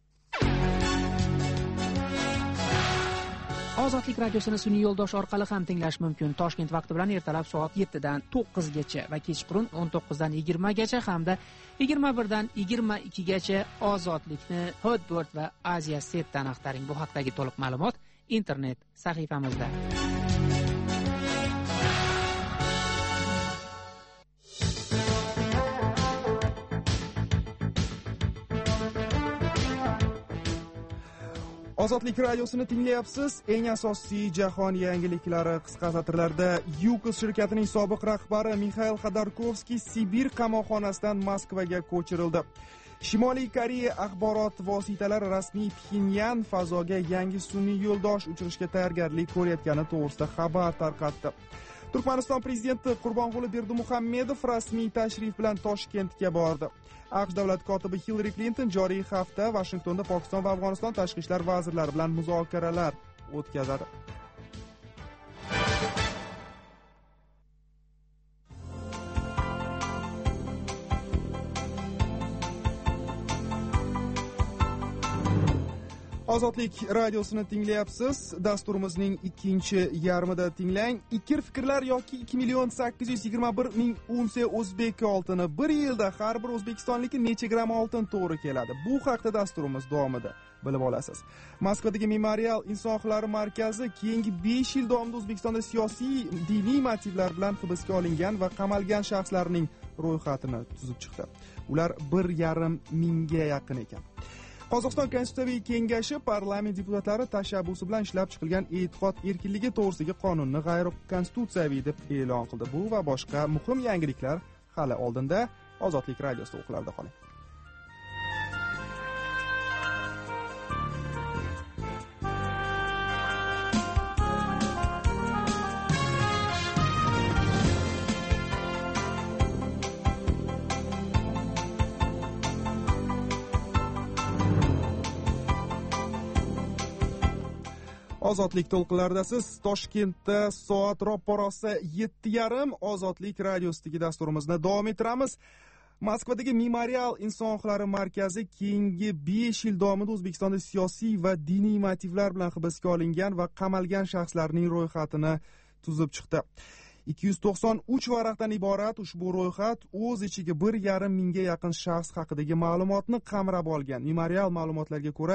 Ozodlik radiosini sun'iy yo'ldosh orqali ham tinglash mumkin. Toshkent vaqti bilan ertalab soat 7 dan 9 gacha va kechqurun 19 dan 20 gacha hamda 21 dan 22 gacha Ozodlikni Hotbird va Asia Setdan axtaring. Bu haqdagi to'liq ma'lumot internet sahifamizda. Ozodlik radiosini tinglayapsiz. Eng asosiy jahon yangiliklari qisqa satrlarda. Yukos shirkatining sobiq rahbari Mikhail Xodorkovskiy Sibir qamoqxonasidan Moskvaga ko'chirildi. Shimoliy Koreya axborot vositalari rasmiy Pxenyan fazoga yangi sun'iy yo'ldosh uchirishga tayyorgarlik ko'rayotgani to'g'risida xabar tarqatdi. Turkmaniston prezidenti Qurbonquli Berdimuhammedov rasmiy tashrif bilan Toshkentga bordi. AQSh davlat kotibi Hillary Clinton joriy hafta Vashingtonda Pokiston va Afg'oniston tashqi ishlar vazirlari bilan muzokaralar o'tkazadi. Ozodlik radiosini tinglayapsiz. Dasturimizning ikkinchi yarmida tinglang. Ikir fikrlar yoki 2,821,000 unsiya o'zbek oltini bir yilda har bir o'zbekistonlikka necha gram oltin to'g'ri keladi? Bu haqda dasturimiz davomida bilib olasiz. Moskvadagi Memorial inson huquqlari markazi keyingi 5 yil davomida O'zbekistonda siyosiy, diniy motivlar bilan hibsga olingan va qamalgan shaxslarning ro'yxatini tuzib chiqdi. Ular 1,5 mingga yaqin ekan. Qozog'iston Konstitutsiyaviy kengashi parlament deputatlari tashabbusi bilan ishlab chiqilgan e'tiqod erkinligi to'g'risidagi qonunni g'ayrikonstitutsiyaviy deb e'lon qildi. Bu va boshqa muhim yangiliklar hali oldinda. Ozodlik radiosida o'qiladi qoling. Ozodlik to'lqinlaridasiz. Toshkentda soat ro'parasi 7:30 Ozodlik radiosidagi dasturimizni davom ettiramiz. Moskvadagi Memorial inson huquqlari markazi keyingi 5 yil davomida O'zbekistonda siyosiy va diniy motivlar bilan hibsga olingan va qamalgan shaxslarning ro'yxatini tuzib chiqdi. 293 varaqdan iborat ushbu ro'yxat o'z ichiga 1,5 mingga yaqin shaxs haqidagi ma'lumotni qamrab olgan. Memorial ma'lumotlarga ko'ra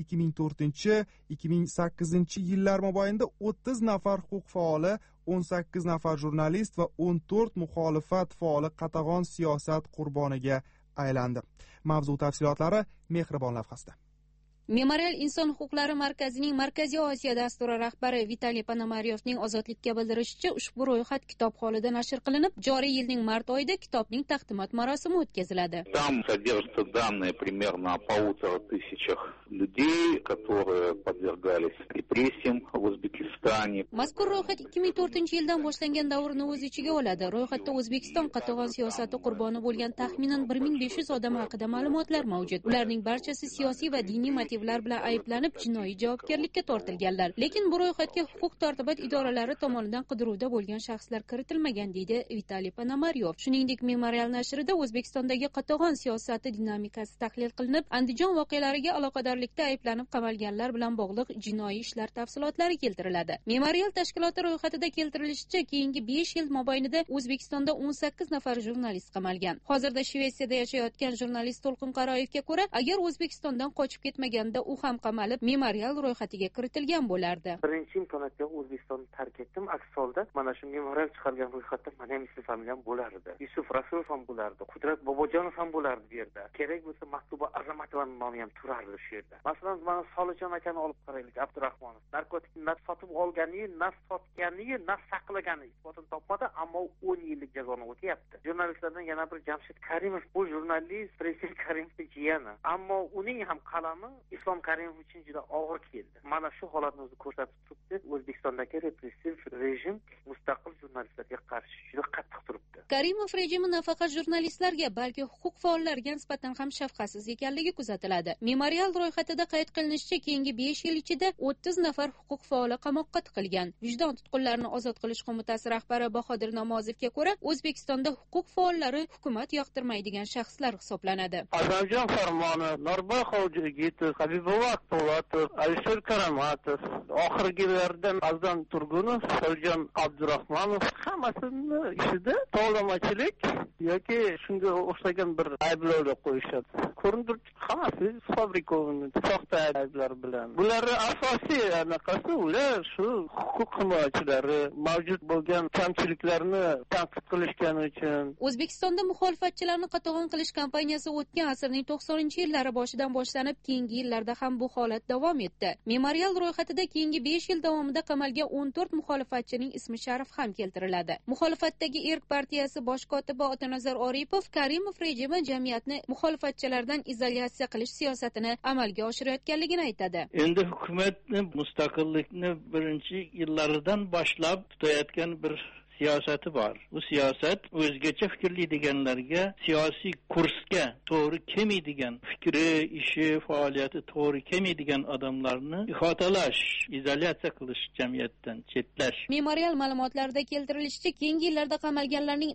2004-2008 yillar mobaynida 30 nafar huquq faoli, 18 nafar jurnalist va 14 muxolifat faoli qatag'on siyosat qurboniga aylandi. Mavzu tafsilotlari Mehribon lavhasida. Memorial inson huquqlari markazining Markaziy Osiyo dasturi rahbari Vitaliy Ponomaryovning Ozodlikka bildirishicha, ushbu ro'yxat kitob holida nashr qilinib, joriy yilning mart oyida kitobning taqdimot marosimi o'tkaziladi. Там содержатся данные примерно о 1500 людей, которые подвергались репрессиям в Узбекистане. Mazkur ro'yxat 2004-yildan boshlangan davrni o'z ichiga oladi. Ro'yxatda O'zbekiston qatag'on siyosati qurboni bo'lgan taxminan 1500 odam haqida ma'lumotlar mavjud. Ularning barchasi siyosiy va diniy motivlar bilan ayblanib, jinoiy javobgarlikka tortilganlar. Lekin bu ro'yxatga huquq-tartibot idoralari tomonidan qidiruvda bo'lgan shaxslar kiritilmagan, deydi Vitaliy Ponomaryov. Shuningdek, Memorial nashrida O'zbekistondagi qatag'on siyosati dinamikasi tahlil qilinib, Andijon voqealariga aloqadorlikda ayblanib qamalganlar bilan bog'liq jinoiy ishlar tafsilotlari keltiriladi. Memorial tashkiloti ro'yxatida keltirilishicha, keyingi 5 yil mobaynida O'zbekistonda 18 nafar jurnalist qamalgan. Hozirda Shvetsiyada yashayotgan jurnalist To'lqin Qaroyevga ko'ra, agar O'zbekistondan qochib ketmaganda u ham qamalib, Memorial ro'yxatiga kiritilgan bo'lardi. Birinchi imkoniyatda O'zbekistonni tark etdim. Aks holda mana shu Memorial chiqargan ro'yxatda mana ham ismi familiyam bo'lardi. Yusuf Rasulov ham bo'lardi, Qudrat Bobojonov ham bo'lardi bu yerda. Kerak bo'lsa Maktuba Azamatovaning nomi ham turardi shu yerda. Masalan, mana Solijon akani olib qaraylik, Abdurahmonov. Narkotikni naf sotib olgani, naf sotgani, naf saqlagani isbotini topmadi, ammo 10 yillik jazoni o'tayapti. Jurnalistlardan yana bir Jamshid Karimov, bu jurnalist Prezident Karimovning jiyani. Ammo uning ham qalami Islom Karimov uchun juda og'ir keldi. Mana shu holatni o'zi ko'rsatib turibdi. O'zbekistondagi repressiv rejim mustaqil jurnalistlarga qarshi juda qattiq turibdi. Karimov rejimi nafaqat jurnalistlarga, balki huquq faollariga nisbatan ham shafqatsiz ekanligi kuzatiladi. Memorial ro'yxatida qayd qilinishicha, keyingi 5 yil ichida 30 nafar huquq faoli qamoqqa tiqilgan. Vijdon tutqunlarini ozod qilish qo'mitasi rahbari Bahodir Namozovga ko'ra, O'zbekistonda huquq faollari hukumat yoqtirmaydigan shaxslar hisoblanadi. Azamjon Farmoni, Norboy Xojigitov, Habibulloh Po'latov, Alisher Karamatov, oxirgilardan Azam Turgunov, Soljon Abdurahmonov hammasini ishida tovlamachilik yoki shunga o'xshagan bir ayblovlar qo'yishadi. Ko'rinib turibdi, hammasi fabrikovanный, soxta ayblar bilan. Bular asosiy anaqasi ular shu huquq himoyachilari mavjud bo'lgan kamchiliklarni tanqid qilishgani uchun. O'zbekistonda muxolifatchilarni qatag'on qilish kampaniyasi o'tgan asrning 90-yillari boshidan boshlanib, keyingi yillarda ham bu holat davom etdi. Memorial ro'yxatida keyingi 5 yil davomida qamalgan 14 muxolifatchining ismi sharif ham keltiriladi. Muxolifatdagi Erk partiyasi bosh kotibi Otanazar Oripov Karimov rejimi jamiyatni muxolifatchilardan izolyatsiya qilish siyosatini amalga oshirayotganligini aytadi. Endi hukumatni mustaqillikni birinchi yillaridan boshlab tutayotgan bir siyosati bor. Bu siyosat o'zgacha fikrli deganlarga siyosiy kursga to'g'ri kelmaydigan, fikri, ishi, faoliyati to'g'ri kelmaydigan odamlarni ihotalash, izolyatsiya qilish, jamiyatdan chetlash. Memorial ma'lumotlarida keltirilishicha, keyingi yillarda qamalganlarning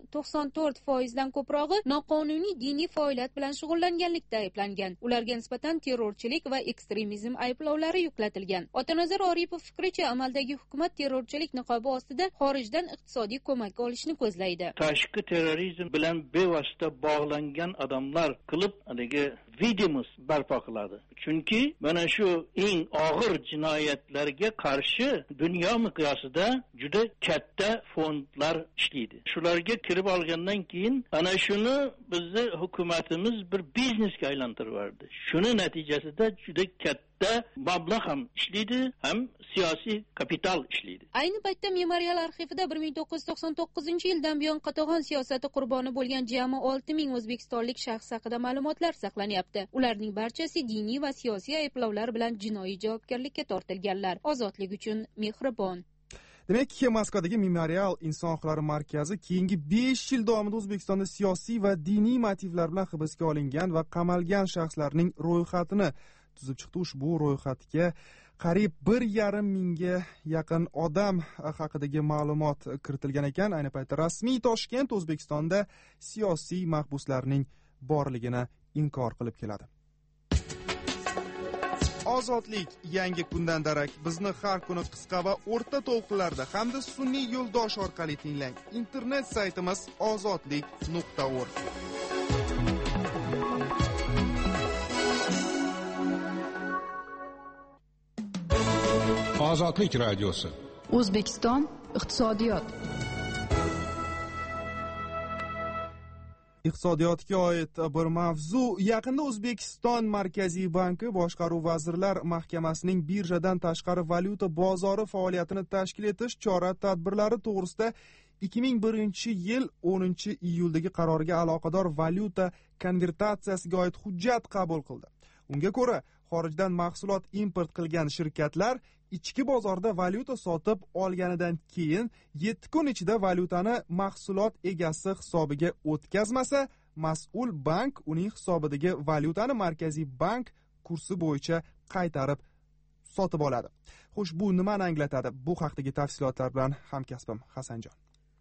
94% dan ko'prog'i noqonuniy diniy faoliyat bilan shug'ullanganlikda ayblangan. Ularga nisbatan terrorchilik va ekstremizm ayblovlari yuklatilgan. Otanazar Oripov fikricha, amaldagi hukumat terrorchilik niqobi ostida xorijdan iqtisodiy moddiy ko'mak olishni ko'zlaydi. Tashqi terrorizm bilan bevosita bog'langan odamlar qilib haligi videomuz barpo qiladi. Chunki mana shu eng og'ir jinoyatlarga qarshi dunyo miqyosida juda katta fondlar ishlaydi. Shularga kirib olgandan keyin ana shuni bizni hukumatimiz bir biznesga aylantirib yubordi. Shuni natijasida juda katta mablag' ham ishlaydi, ham siyosiy kapital ishlaydi. Ayni paytda memorial arxivida 1999-yildan buyon qatag'on siyosati qurboni bo'lgan jami 6000 o'zbekistonlik shaxs haqida ma'lumotlar saqlanyapti. Ularning barchasi diniy va siyosiy ayblovlar bilan jinoiy javobgarlikka tortilganlar. Ozodlik uchun mehribon. Demak, Moskvadagi Memorial inson huquqlari markazi keyingi 5 yil davomida O'zbekistonda siyosiy va diniy motivlar bilan hibsga olingan va qamalgan shaxslarning ro'yxatini tuzib chiqdi. Ushbu ro'yxatga qariyb 1,5 mingga yaqin odam haqidagi ma'lumot kiritilgan ekan. Ayni paytda rasmiy Toshkent O'zbekistonda siyosiy mahbuslarning borligini inkor qilib keladi. Ozodlik yangi kundan darak bizni har kuni qisqa va o'rta to'lqinlarda hamda sun'iy yo'ldosh orqali tinglang. Internet saytimiz ozodlik.org. Ozodlik radiosi. O'zbekiston iqtisodiyot. Iqtisodiyotga oid bir mavzu. Yaqinda O'zbekiston Markaziy banki Boshqaruv vazirlar mahkamasining birjadan tashqari valyuta bozori faoliyatini tashkil etish chora-tadbirlari to'g'risida 2001-yil 10-iyuldagi qarorga aloqador valyuta konvertatsiyasiga oid hujjat qabul qildi. Unga ko'ra, xorijdan mahsulot import qilgan shirkatlar ichki bozorda valyuta sotib olganidan keyin 7 kun ichida valyutani mahsulot egasi hisobiga o'tkazmasa, mas'ul bank uning hisobidagi valyutani Markaziy bank kursi bo'yicha qaytarib sotib oladi. Xo'sh, bu nimani anglatadi? Bu haqdagi tafsilotlar bilan hamkasbim Hasanjon.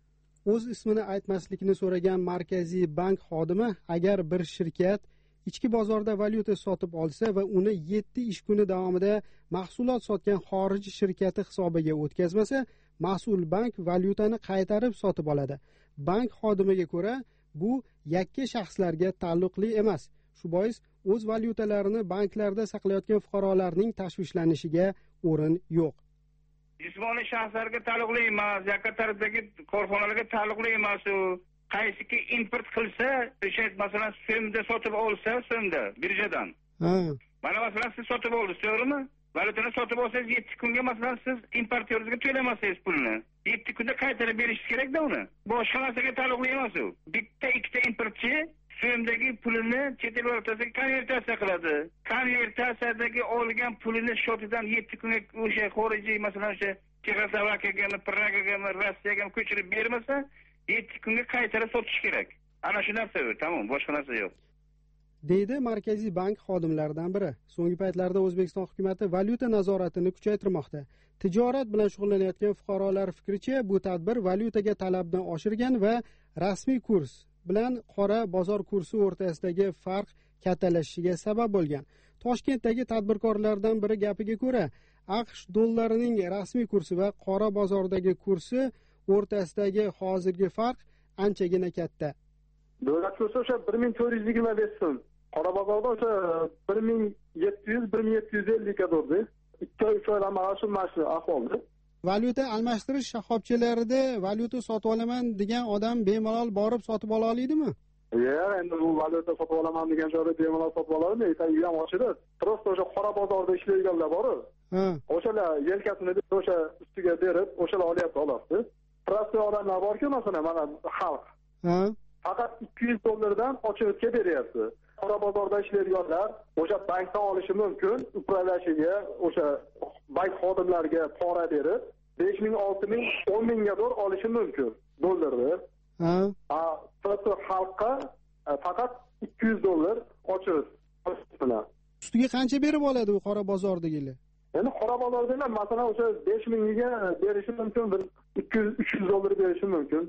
O'z ismini aytmaslikni so'ragan Markaziy bank xodimi, agar bir shirkat ichki bozorda valyuta sotib olsa va uni 7 ish kuni davomida mahsulot sotgan xorijiy shirkati hisobiga o'tkazmasa, mas'ul bank valyutani qaytarib sotib oladi. Bank xodimiga ko'ra, bu yakka shaxslarga taalluqli emas. Shu bois o'z valyutalarini banklarda saqlayotgan fuqarolarning tashvishlanishiga o'rin yo'q. Jismoniy shaxslarga taalluqli emas, yakka tarafdagi korxonalarga taalluqli emas u. Qaysiki import qilsa, masalan, so'mda sotib olsa, so'mda birjadan. Mana masalan siz sotib oldingiz, to'g'rimi? Valyutani sotib olsangiz 7 kunga masalan siz importyorga to'lamasangiz pulni. 7 kunda qaytarib berishingiz kerak-da uni. Boshqa narsaga taalluqli emas u. Bitta ikkita importchi so'mdagi pulini chet el valyutasiga konvertatsiya qiladi. Konvertatsiyadagi olgan pulini shotidan 7 kunga o'sha xorijiy masalan o'sha Chexoslovakiyagami, Pragagami, Rossiyagami ko'chirib bermasa, 7 kunga qaytarib sotish kerak. Ana shu narsa u, tamom, boshqa narsa yo'q. Deydi Markaziy bank xodimlaridan biri. So'nggi paytlarda O'zbekiston hukumatı valyuta nazoratini kuchaytirmoqda. Tijorat bilan shug'ullanayotgan fuqarolar fikricha, bu tadbir valyutaga talabni oshirgan va rasmiy kurs bilan qora bozor kursi o'rtasidagi farq kattalashishiga sabab bo'lgan. Toshkentdagi tadbirkorlardan biri gapiga ko'ra, AQSh dollarining rasmiy kursi va qora bozordagi kursi o'rtasidagi hozirgi farq anchagina katta. Davlat kursi o'sha 1425 so'm. Qora bozorda o'sha 1700-1750 ga turdi. 2-3 oydan mana shu ahvolda. Valyuta almashtirish shoxobchalarida valyuta sotib olaman degan odam bemalol borib sotib ola oladimi? Yo'q, endi bu valyuta sotib olaman degan joyda bemalol sotib oladimi? Etagiga ham ochilib, prosta o'sha qora bozorda ishlaydiganlar bor. O'shalar yelkasini o'sha ustiga berib, o'shalar olyapti, oladi. Prosta odamlar borki, masalan, mana xalq. Faqat 200 dollardan ochilibga beryapti. Qora bozorda ishlaydiganlar o'sha bankdan olishi mumkin, upravlashiga, o'sha bank xodimlariga pora berib, 5000, 6000, 10000 ga dollar olishi mumkin dollarni. Prosta xalqqa faqat 200 dollar ochilib bilan. Ustiga qancha berib oladi u qora bozordagilar? Endi qora bozordagilar masalan o'sha 5000 ga berishi mumkin, 200-300 dollar berishi mumkin.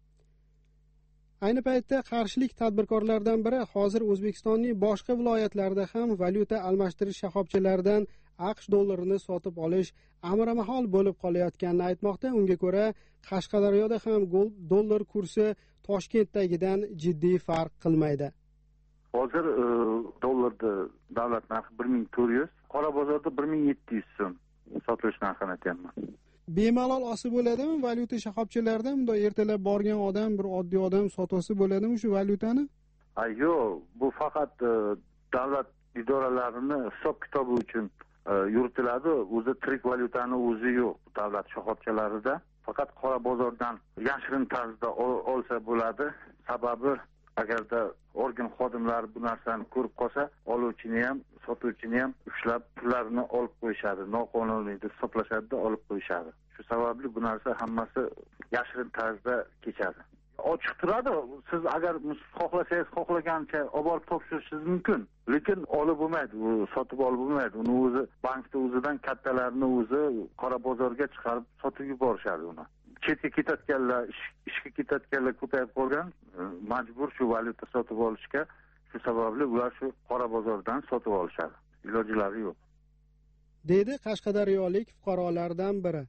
Ayni paytda qarshilik tadbirkorlardan biri hozir O'zbekistonning boshqa viloyatlarida ham valyuta almashtirish shoxobchalaridan AQSh dollarini sotib olish amrimahol bo'lib qolayotganini aytmoqda. Unga ko'ra, Qashqadaryoda ham dollar kursi Toshkentdagidan jiddiy farq qilmaydi. Hozir dollarda davlat narxi 1400, qora bozorda 1700 so'm sotilish narxini aytyapman. Bemalol osib bo'ladimi valyuta shoxobchalarida? Bunda ertalab borgan odam, bir oddiy odam sotasi bo'ladimi shu valyutani? Yo'q, bu faqat davlat idoralarini hisob kitobi uchun yuritiladi. O'zi tirik valyutani o'zi yo'q davlat shoxobchalarida. Faqat qora bozordan yashirin tarzda olsa bo'ladi. Sababi agarda organ xodimlari bu narsani ko'rib qolsa, oluvchini ham, sotuvchini ham ushlab pullarini olib qo'yishadi. Noqonuniy deb hisoblashadi, olib qo'yishadi. Shu sababli bu narsa hammasi yashirin tarzda kechadi. Ochiq turadi. Siz agar xohlasangiz, xohlagancha olib topshirishingiz mumkin. Lekin olib bo'lmaydi, u sotib olib bo'lmaydi. Uni o'zi bankda o'zidan kattalarini o'zi qora bozorga chiqarib sotib yuborishadi uni. Chetga ketayotganlar, ishga ketayotganlar ko'payib qolgan, majbur shu valyuta sotib olishga. Shu sababli ular shu qora bozordan sotib olishadi. Ilojilari yo'q. Dedi Qashqadaryolik fuqarolardan biri.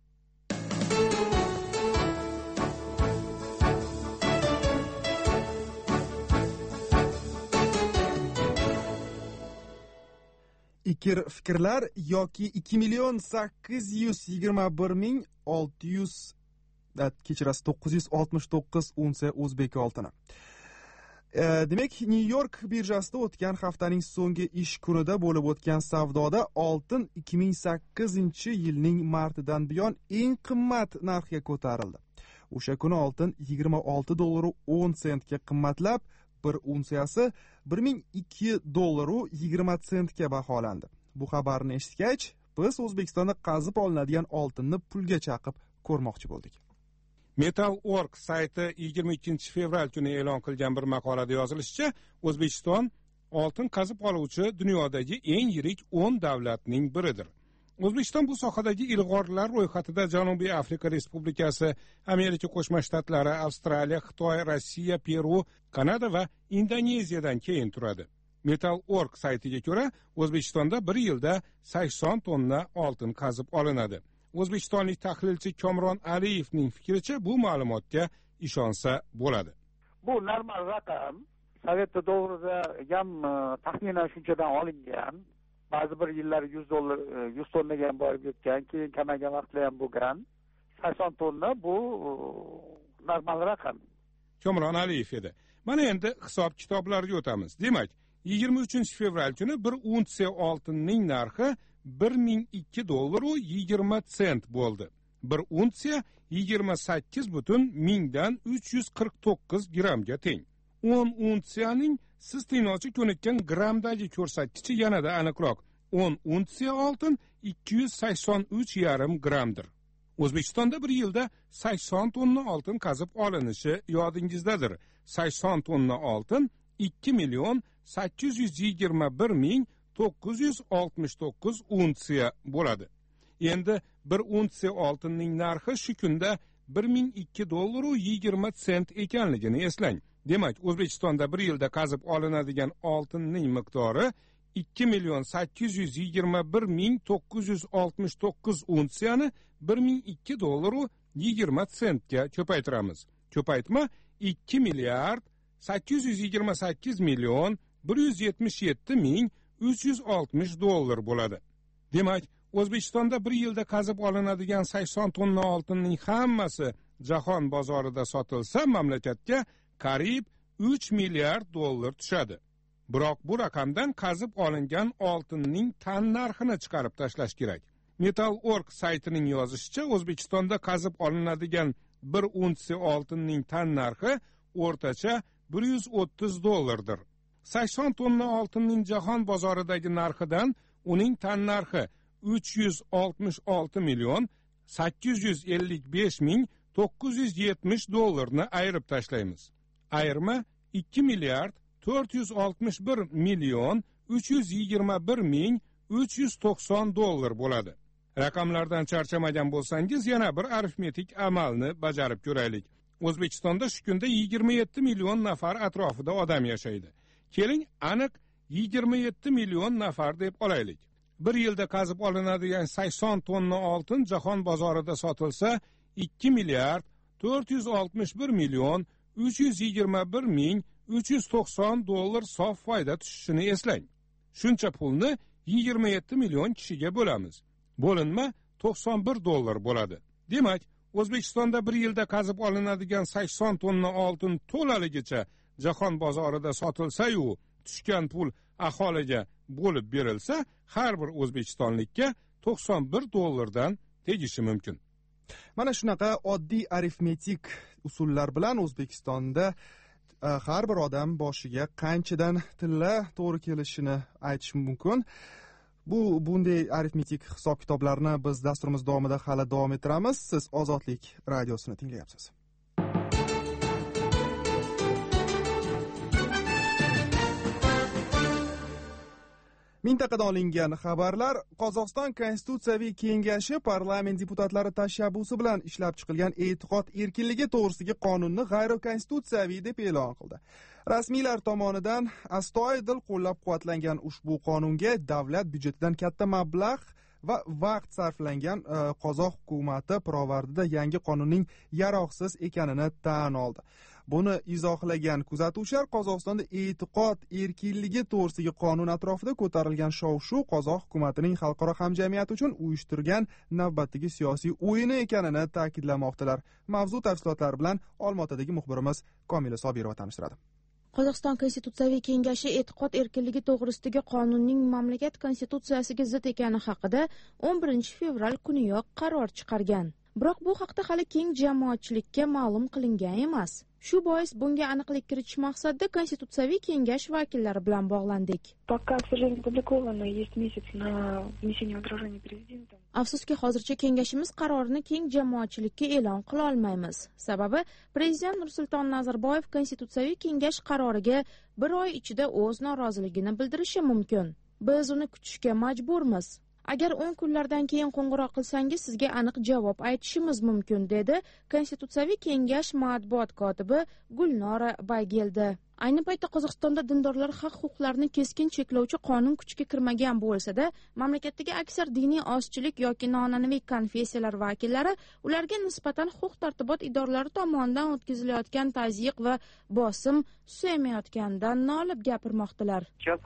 Fikrlar yoki 2,821,969 unsiya o'zbek oltini. Demak, New York birjasida o'tgan haftaning so'nggi ish kunida bo'lib o'tgan savdoda oltin 2008-yilning martidan buyon eng qimmat narxga ko'tarildi. O'sha kuni oltin $26.10 qimmatlab, bir unsiyasi $1220 baholandi. Bu xabarni eshitgach, biz O'zbekistonda qazib olinadigan oltinni pulga chaqib ko'rmoqchi bo'ldik. Metal.org sayti 22 fevral kuni e'lon qilgan bir maqolada yozilishicha, O'zbekiston oltin qazib oluvchi dunyodagi eng yirik 10 davlatning biridir. O'zbekiston bu sohadagi ilg'orlar ro'yxatida Janubiy Afrika Respublikasi, Amerika Qo'shma Shtatlari, Avstraliya, Xitoy, Rossiya, Peru, Kanada va Indoneziyadan keyin turadi. Metal.org saytiga ko'ra, O'zbekistonda bir yilda 80 tonna oltin qazib olinadi. O'zbekistonlik tahlilchi Komron Aliyevning fikricha, bu ma'lumotga ishonsa bo'ladi. Bu normal raqam. Sovet davrida ham taxminan shunchadan olingan. Ba'zi bir yillar $100 tonnaga ham borib yetgan, keyin kamaygan vaqtlar ham bo'lgan. 80 tonna bu normal raqam. Komron Aliyev edi. Mana endi hisob kitoblarga o'tamiz. Demak, 23 fevral kuni bir unsiya oltinning narxi $1,002.20 bo'ldi. Bir unsiya 28,349 grammga teng. 10 unsiyaning siz tinglovchi ko'nikkan grammdagi ko'rsatkichi yanada aniqroq. 10 unsiya oltin 283,5 grammdir. O'zbekistonda bir yilda 80 tonna oltin qazib olinishi yodingizdadir. 80 tonna oltin 2,821,969 unsiya bo'ladi. Endi bir unsiya oltinning narxi shu kunda $1,002.20 ekanligini eslang. Demak, O'zbekistonda bir yilda qazib olinadigan oltinning miqdori 2,821,969 unsiyani $1,002.20 ga ko'paytiramiz. Ko'paytma $2,828,177,360 bo'ladi. Demak, O'zbekistonda bir yilda qazib olinadigan 80 tonna oltinning hammasi jahon bozorida sotilsa, mamlakatga qariyb $3 milliard tushadi. Biroq bu raqamdan qazib olingan oltinning tan narxini chiqarib tashlash kerak. Metal.org saytining yozishicha, O'zbekistonda qazib olinadigan bir unsiya oltinning tan narxi o'rtacha $130 dir. 80 tonna oltinning jahon bozoridagi narxidan uning tan narxi $366,855,970 ni ayirib tashlaymiz. Ayirma $2,461,321,390 bo'ladi. Raqamlardan charchamagan bo'lsangiz, yana bir arifmetik amalni bajarib ko'raylik. O'zbekistonda shu kunda 27 million nafar atrofida odam yashaydi. Keling, aniq 27 million nafar deb olaylik. bir yilda qazib olinadigan 80 tonna oltin jahon bozorida sotilsa 2 milliard 461 million 321 ming 390 dollar sof foyda tushishini eslang. Shuncha pulni 27 million kishiga bo'lamiz. Bo'linma 91 dollar bo'ladi. Demak, O'zbekistonda bir yilda qazib olinadigan 80 tonna oltin to'laligicha jahon bozorida sotilsa-yu, tushgan pul aholiga bo'lib berilsa, har bir o'zbekistonlikka 91 dollardan tegishi mumkin. Mana shunaqa oddiy arifmetik usullar bilan O'zbekistonda har bir odam boshiga qanchadan tilla to'g'ri kelishini aytish mumkin. Bunday arifmetik hisob-kitoblarni biz dasturimiz davomida hali davom ettiramiz. Siz Ozodlik radiosini tinglayapsiz. Mintaqadan olingan xabarlar. Qozog'iston Konstitutsiyaviy kengashi parlament deputatlari tashabbusi bilan ishlab chiqilgan e'tiqod erkinligi to'g'risidagi qonunni g'ayrikonstitutsiyaviy deb e'lon qildi. Rasmiylar tomonidan astoydil qo'llab-quvvatlangan ushbu qonunga davlat byudjetidan katta mablag' va vaqt sarflangan qozoq hukumati pirovardida yangi qonunning yaroqsiz ekanini tan oldi. Buni izohlagan kuzatuvchilar Qozog'istonda e'tiqod erkinligi to'g'risidagi qonun atrofida ko'tarilgan shov-shuv qozoq hukumatining xalqaro hamjamiyati uchun uyushtirgan navbatdagi siyosiy o'yini ekanini ta'kidlamoqdalar. Mavzu tafsilotlari bilan Olmaotadagi muxbirimiz Komila Sobirova tanishtiradi. Qozog'iston Konstitutsiyaviy kengashi e'tiqod erkinligi to'g'risidagi qonunning mamlakat konstitutsiyasiga zid ekani haqida 11 fevral kuniyoq qaror chiqargan. Biroq bu haqda hali keng jamoatchilikka ma'lum qilingan emas. Shu bois bunga aniqlik kiritish maqsadida Konstitutsiyaviy kengash vakillari bilan bog'landik. Afsuski, hozircha kengashimiz qarorini keng jamoatchilikka e'lon qila olmaymiz. Sababi, Prezident Nursulton Nazarboyev Konstitutsiyaviy kengash qaroriga bir oy ichida o'z noroziligini bildirishi mumkin. Biz uni kutishga majburmiz. Agar 10 kunlardan keyin qo'ng'iroq qilsangiz, sizga aniq javob aytishimiz mumkin, dedi Konstitutsiyaviy kengash matbuot kotibi Gulnora Baygeldi. Ayni paytda Qozog'istonda dindorlar haq-huquqlarini keskin cheklovchi qonun kuchga kirmagan bo'lsa-da, mamlakatdagi aksar diniy ozchilik yoki noan'anaviy konfessiyalar vakillari ularga nisbatan huquq-tartibot idoralari tomonidan o'tkazilayotgan tazyiq va bosim suyamayotganidan nolib gapirmoqdalar.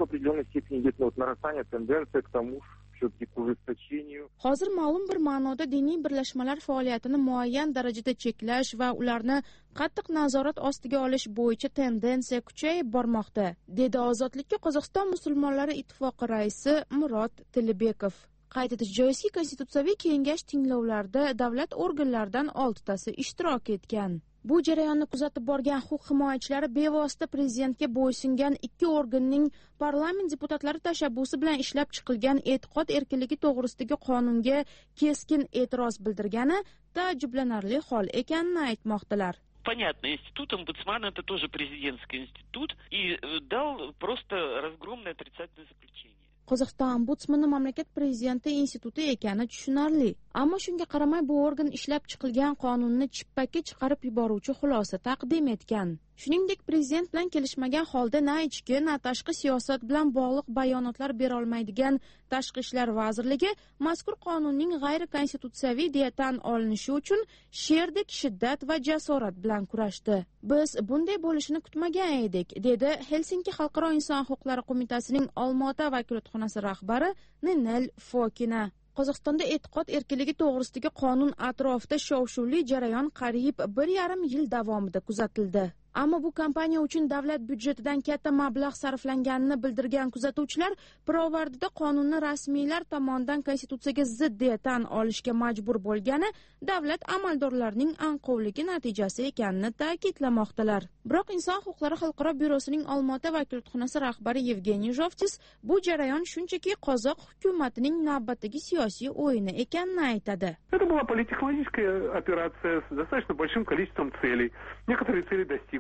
Hozir ma'lum bir ma'noda diniy birlashmalar faoliyatini muayyan darajada cheklash va ularni qattiq nazorat ostiga olish bo'yicha tendensiya kuchayib bormoqda, dedi Ozodlikka Qozog'iston musulmonlari ittifoqi raisi Murod Tilibekov. Qayd etish joizki, Konstitutsiyaviy kengash tinglovlarida davlat organlaridan 6 tasi ishtirok etgan. Bu jarayonni kuzatib borgan huquq himoyachilari bevosita prezidentga bo'ysungan ikki organning parlament deputatlari tashabbusi bilan ishlab chiqilgan e'tiqod erkinligi to'g'risidagi qonunga keskin e'tiroz bildirgani taajjublanarli hol ekanini aytmoqdalar. Понятно, институт омбудсмана это тоже президентский институт и дал просто разгромное отрицательное заключение. Qozog'iston ombudsmani mamlakat prezidenti instituti ekani tushunarli. Ammo shunga qaramay bu organ ishlab chiqilgan qonunni chippakka chiqarib yuboruvchi xulosa taqdim etgan. Shuningdek, prezident bilan kelishmagan holda na ichki, na tashqi siyosat bilan bog'liq bayonotlar bera olmaydigan Tashqi ishlar vazirligi mazkur qonunning g'ayrikonstitutsiyaviy deya tan olinishi uchun sherdek shiddat va jasorat bilan kurashdi. Biz bunday bo'lishini kutmagan edik, dedi Helsinki Xalqaro inson huquqlari qo'mitasining Olmaota vakolatxonasi rahbari Ninel Fokina. Qozog'istonda e'tiqod erkinligi to'g'risidagi qonun atrofida shov-shuvli jarayon qariyb 1,5 yil davomida kuzatildi. Ammo bu kampaniya uchun davlat byudjetidan katta mablag' sarflanganini bildirgan kuzatuvchilar pirovardida qonunni rasmiylar tomonidan konstitutsiyaga zid deya tan olishga majbur bo'lgani davlat amaldorlarining anqovligi natijasi ekanini ta'kidlamoqdalar. Biroq Inson huquqlari xalqaro byurosining Olmaota vakolatxonasi rahbari Yevgeniy Jovtis bu jarayon shunchaki qozoq hukumatining navbatdagi siyosiy o'yini ekanini aytadi. Это была политтехнологическая операция с достаточно большим количеством целей. Некоторые цели достигнуты.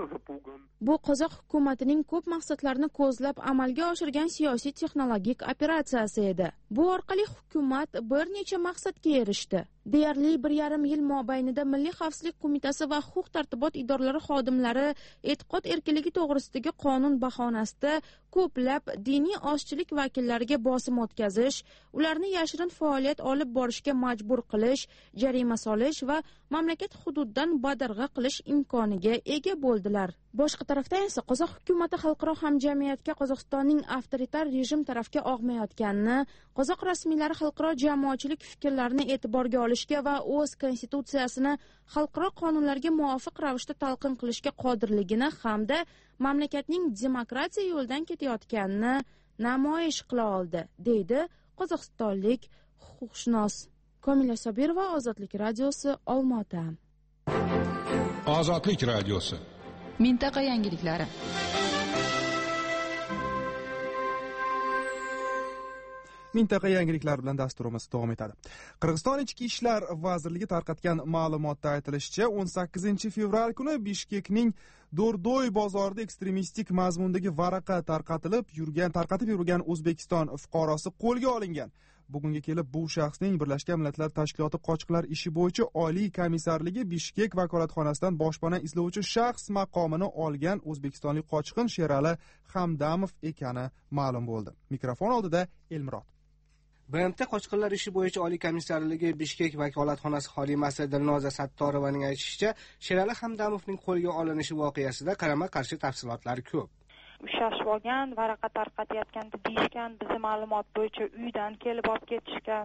Bu qozoq hukumatining ko'p maqsadlarni ko'zlab amalga oshirgan siyosiy texnologik operatsiyasi edi. Bu orqali hukumat bir necha maqsadga erishdi. Deyarli 1,5 yil mobaynida Milliy xavfsizlik qo'mitasi va huquq tartibot idoralari xodimlari e'tiqod erkinligi to'g'risidagi qonun bahonasida ko'plab diniy ozchilik vakillariga bosim o'tkazish, ularni yashirin faoliyat olib borishga majbur qilish, jarima solish va mamlakat hududidan badarg'a qilish imkoniga ega bo'ldilar. Boshqa tarafdan esa qozoq hukumati xalqaro hamjamiyatga Qozog'istonning avtoritar rejim tarafga og'mayotganini, qozoq rasmiylari xalqaro jamoatchilik fikrlarini e'tiborga olishga va o'z konstitutsiyasini xalqaro qonunlarga muvofiq ravishda talqin qilishga qodirligini hamda mamlakatning demokratiya yo'lidan ketayotganini namoyish qila oldi, deydi qozog'istonlik huquqshunos. Komila Sobirova, Ozodlik radiosi, Olmaota. Ozodlik radiosi. Mintaqa yangiliklari. Mintaqa yangiliklari bilan dasturimiz davom etadi. Qirg'iziston Ichki ishlar vazirligi tarqatgan ma'lumotda aytilishicha, 18 fevral kuni Bishkekning Dordoy bozorida ekstremistik mazmundagi varaqa tarqatib yurgan O'zbekiston fuqarosi qo'lga olingan. Bugunga kelib bu shaxsning Birlashgan Millatlar Tashkiloti qochqinlar ishi bo'yicha Oliy komissarligi Bishkek vakolatxonasidan boshpana izlovchi shaxs maqomini olgan o'zbekistonlik qochqin Sherali Hamdamov ekani ma'lum bo'ldi. Mikrofon oldida Elmurod. BMT qochqinlar ishi bo'yicha Oliy komissarligi Bishkek vakolatxonasi xodimasi Dilnoza Sattorovaning aytishicha, Sherali Hamdamovning qo'lga olinishi voqeasida qarama-qarshi tafsilotlar ko'p. Ushlashib olgan, varaqa tarqatayotganda deyishgan, bizni ma'lumot bo'yicha uydan kelib olib ketishgan.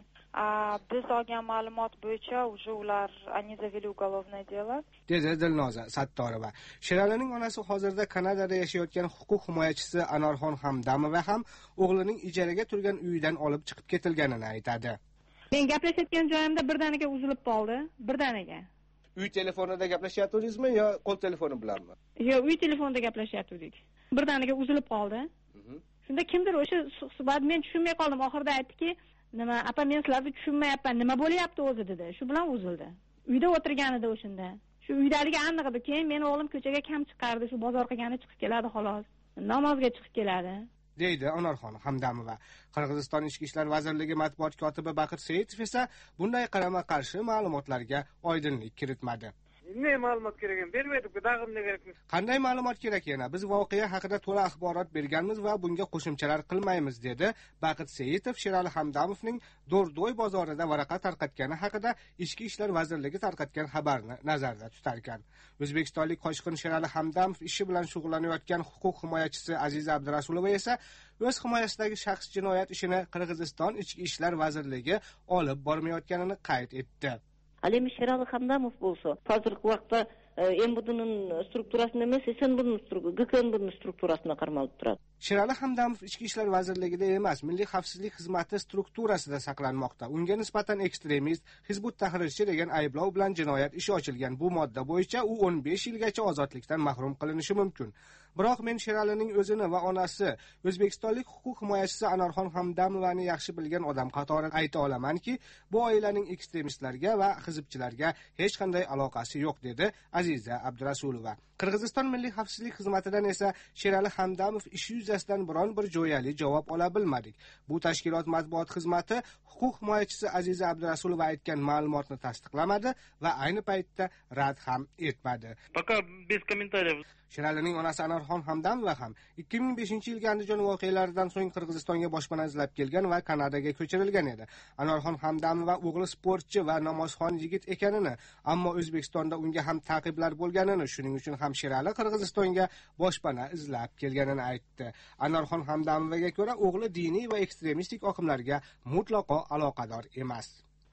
Biz olgan ma'lumot bo'yicha ular они завели уголовное дело. Dedi Dilnoza Sattorova. Sheralining onasi hozirda Kanadada yashayotgan huquq himoyachisi Anorxon Hamdamova ham o'g'lining ijaraga turgan uyidan olib chiqib ketilganini aytadi. Men gaplashayotgan joyimda birdaniga uzilib qoldi, birdaniga. Uy telefonida gaplashyaptingizmi yo qo'l telefoni bilanmi? Yo'q, uy telefonida gaplashayotdik. Birdaniga uzilib qoldi. Shunda kimdir o'sha suhbat men tushunmay qoldim. Oxirida aytdiki, "Nima, apa men sizlarni tushunmayapman, nima bo'lyapti o'zi?" dedi. Shu bilan uzildi. Uyda o'tirganida o'shunda. Shu uydaligi aniq edi. Keyin meni o'g'lim ko'chaga kam chiqardi, shu bozor qilgani chiqib keladi xolos. Namozga chiqib keladi. deydi Anorxon Hamdamova. Qirg'iziston Ichki ishlar vazirligi matbuot kotibi Baqir Seyitov esa bunday qarama-qarshi ma'lumotlarga oydinlik kiritmadi. Ne ma'lumot kerak ekan? Bermaydik, dag'im ne kerak? Qanday ma'lumot kerak yana? Biz voqea haqida to'la axborot berganmiz va bunga qo'shimchalar qilmaymiz, dedi Baqir Seyitov Sherali Hamdamovning Dordoy bozorida varaqa tarqatgani haqida Ichki ishlar vazirligi tarqatgan xabarni nazarda tutar ekan. O'zbekistonlik qochqin Sherali Hamdamov ishi bilan shug'ullanayotgan huquq himoyachisi Aziza Abdurasulova esa o'z himoyasidagi shaxs jinoyat ishini Qirg'iziston Ichki ishlar vazirligi olib bormayotganini qayd etdi. Alemi Sherali Hamdamov bo'lsa, hozirgi vaqtda MVDning strukturasini emas, GKNBning strukturasini qarmalib turadi. Sherali Hamdamov Ichki ishlar vazirligida emas, Milliy xavfsizlik xizmati strukturasida saqlanmoqda. Unga nisbatan ekstremist, Hizbut tahrirchi degan ayblov bilan jinoyat ishi ochilgan. Bu modda bo'yicha u 15 yilgacha ozodlikdan mahrum qilinishi mumkin. Biroq men Sheralining o'zini va onasi, O'zbekistonlik huquq himoyachisi Anorxon Hamdamovani yaxshi bilgan odam qatorida ayta olamanki, bu oilaning ekstremistlarga va hizbchilarga hech qanday aloqasi yo'q, dedi Aziza Abdurasulova. Qirg'iziston Milliy xavfsizlik xizmatidan esa Sherali Hamdamov ishi yuzasidan biron bir jo'yali javob ola bilmadik. Bu tashkilot matbuot xizmati huquq himoyachisi Aziza Abdurasulova aytgan ma'lumotni tasdiqlamadi va ayni paytda rad ham etmadi. Пока без комментариев. Sheralining onasi Anorxon Hamdamova ham 2005-yilgi Andijon voqealaridan so'ng Qirg'izistonga boshpana izlab kelgan va Kanadaga ko'chirilgan edi. Anorxon Hamdamova o'g'li sportchi va namozxon yigit ekanini, ammo O'zbekistonda unga ham ta'qiblar bo'lganini, shuning uchun ham Sherali Qirg'izistonga boshpana izlab kelganini aytdi. Anorxon Hamdamovaga ko'ra, o'g'li diniy va ekstremistik oqimlarga mutlaqo aloqador emas.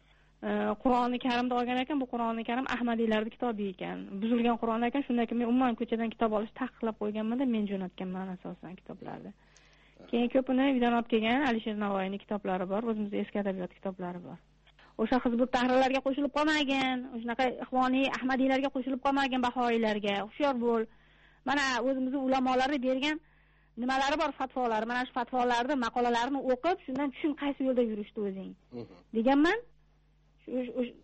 Qur'oni Karimni olgan ekan, bu Qur'oni Karim Ahmadiylarning kitobi ekan. Buzilgan Qur'on ekan, shundan keyin men umuman ko'chadan kitob olish taqiqlab qo'yganman-da, men jo'natganman asosan kitoblarni. Keyin ko'pini uydan olib kelgan Alisher Navoiyning kitoblari bor, o'zimizning eski adabiyot kitoblari bor. O'sha Hizbut tahrirlarga qo'shilib qolmagan, o'shunaqa Ixvoniy Ahmadiylarga qo'shilib qolmagan bahoiylarga hushyor bo'l. Mana o'zimizning ulamolari bergan nimalari bor, fatvolari. Mana shu fatvolarni, maqolalarini o'qib, shundan tushun qaysi yo'lda yurishdi o'zing. Deganman.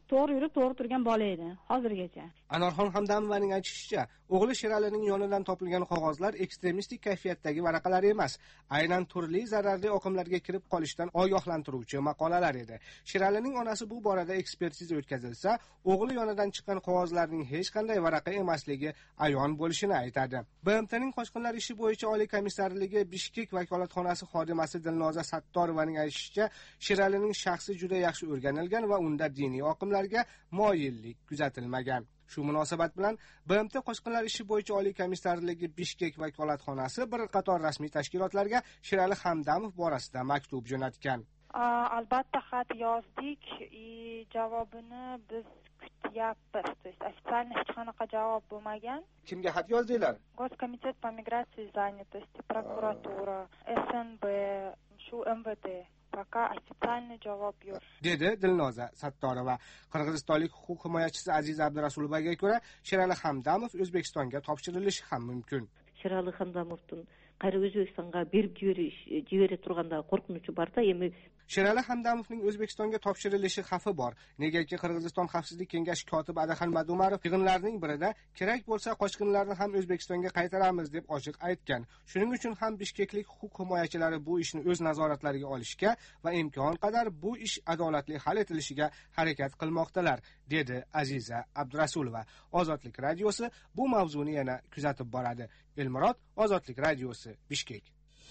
to'g'ri yurib to'g'ri turgan bola edi hozirgacha. Anorxon Hamdamovaning aytishicha, o'g'li Sheralining yonidan topilgan qog'ozlar ekstremistik kayfiyatdagi varaqalar emas, aynan turli zararli oqimlarga kirib qolishdan ogohlantiruvchi maqolalar edi. Sheralining onasi bu borada ekspertiza o'tkazilsa, o'g'li yonidan chiqqan qog'ozlarning hech qanday varaqa emasligi ayon bo'lishini aytadi. BMTning qochqinlar ishi bo'yicha oliy komissarligi Bishkek vakolatxonasi xodimasi Dilnoza Sattorovaning aytishicha, Sheralining shaxsi juda yaxshi o'rganilgan va unda diniy oqimlarga moyillik kuzatilmagan. Shu munosabat bilan BMT qochqinlar ishi bo'yicha oliy komissarligi Bishkek vakolatxonasi bir qator rasmiy tashkilotlarga Sherali Hamdamov borasida maktub jo'natgan. Albatta xat yozdik, javobini biz kutyapmiz. То есть официально hech qanaqa javob bo'lmagan. Kimga xat yozdinglar? Goskomitet по миграции и занятости, prokuratura, SNB, shu MVD. Пока официальный javob yo'q, dedi Dilnoza Sattorova. Qirg'izistonlik huquq himoyachisi Aziz Abdurasulovaga ko'ra, Sherali Hamdamov O'zbekistonga topshirilishi ham mumkin. Sherali Hamdamovning qayri O'zbekistonga berib jibera turganda qo'rqinuchi bor-da, endi Sherali Hamdamovning O'zbekistonga topshirilishi xavfi bor. Negaki Qirg'iziston Xavfsizlik kengashi kotibi Adaxan Madumarov yig'inlarning birida kerak bo'lsa qochqinlarni ham O'zbekistonga qaytaramiz deb ochiq aytgan. Shuning uchun ham bishkeklik huquq himoyachilari bu ishni o'z nazoratlariga olishga va imkon qadar bu ish adolatli hal etilishiga harakat qilmoqdalar, dedi Aziza Abdurasulova. Ozodlik radiosi bu mavzuni yana kuzatib boradi. Elmurod, Ozodlik radiosi, Bishkek.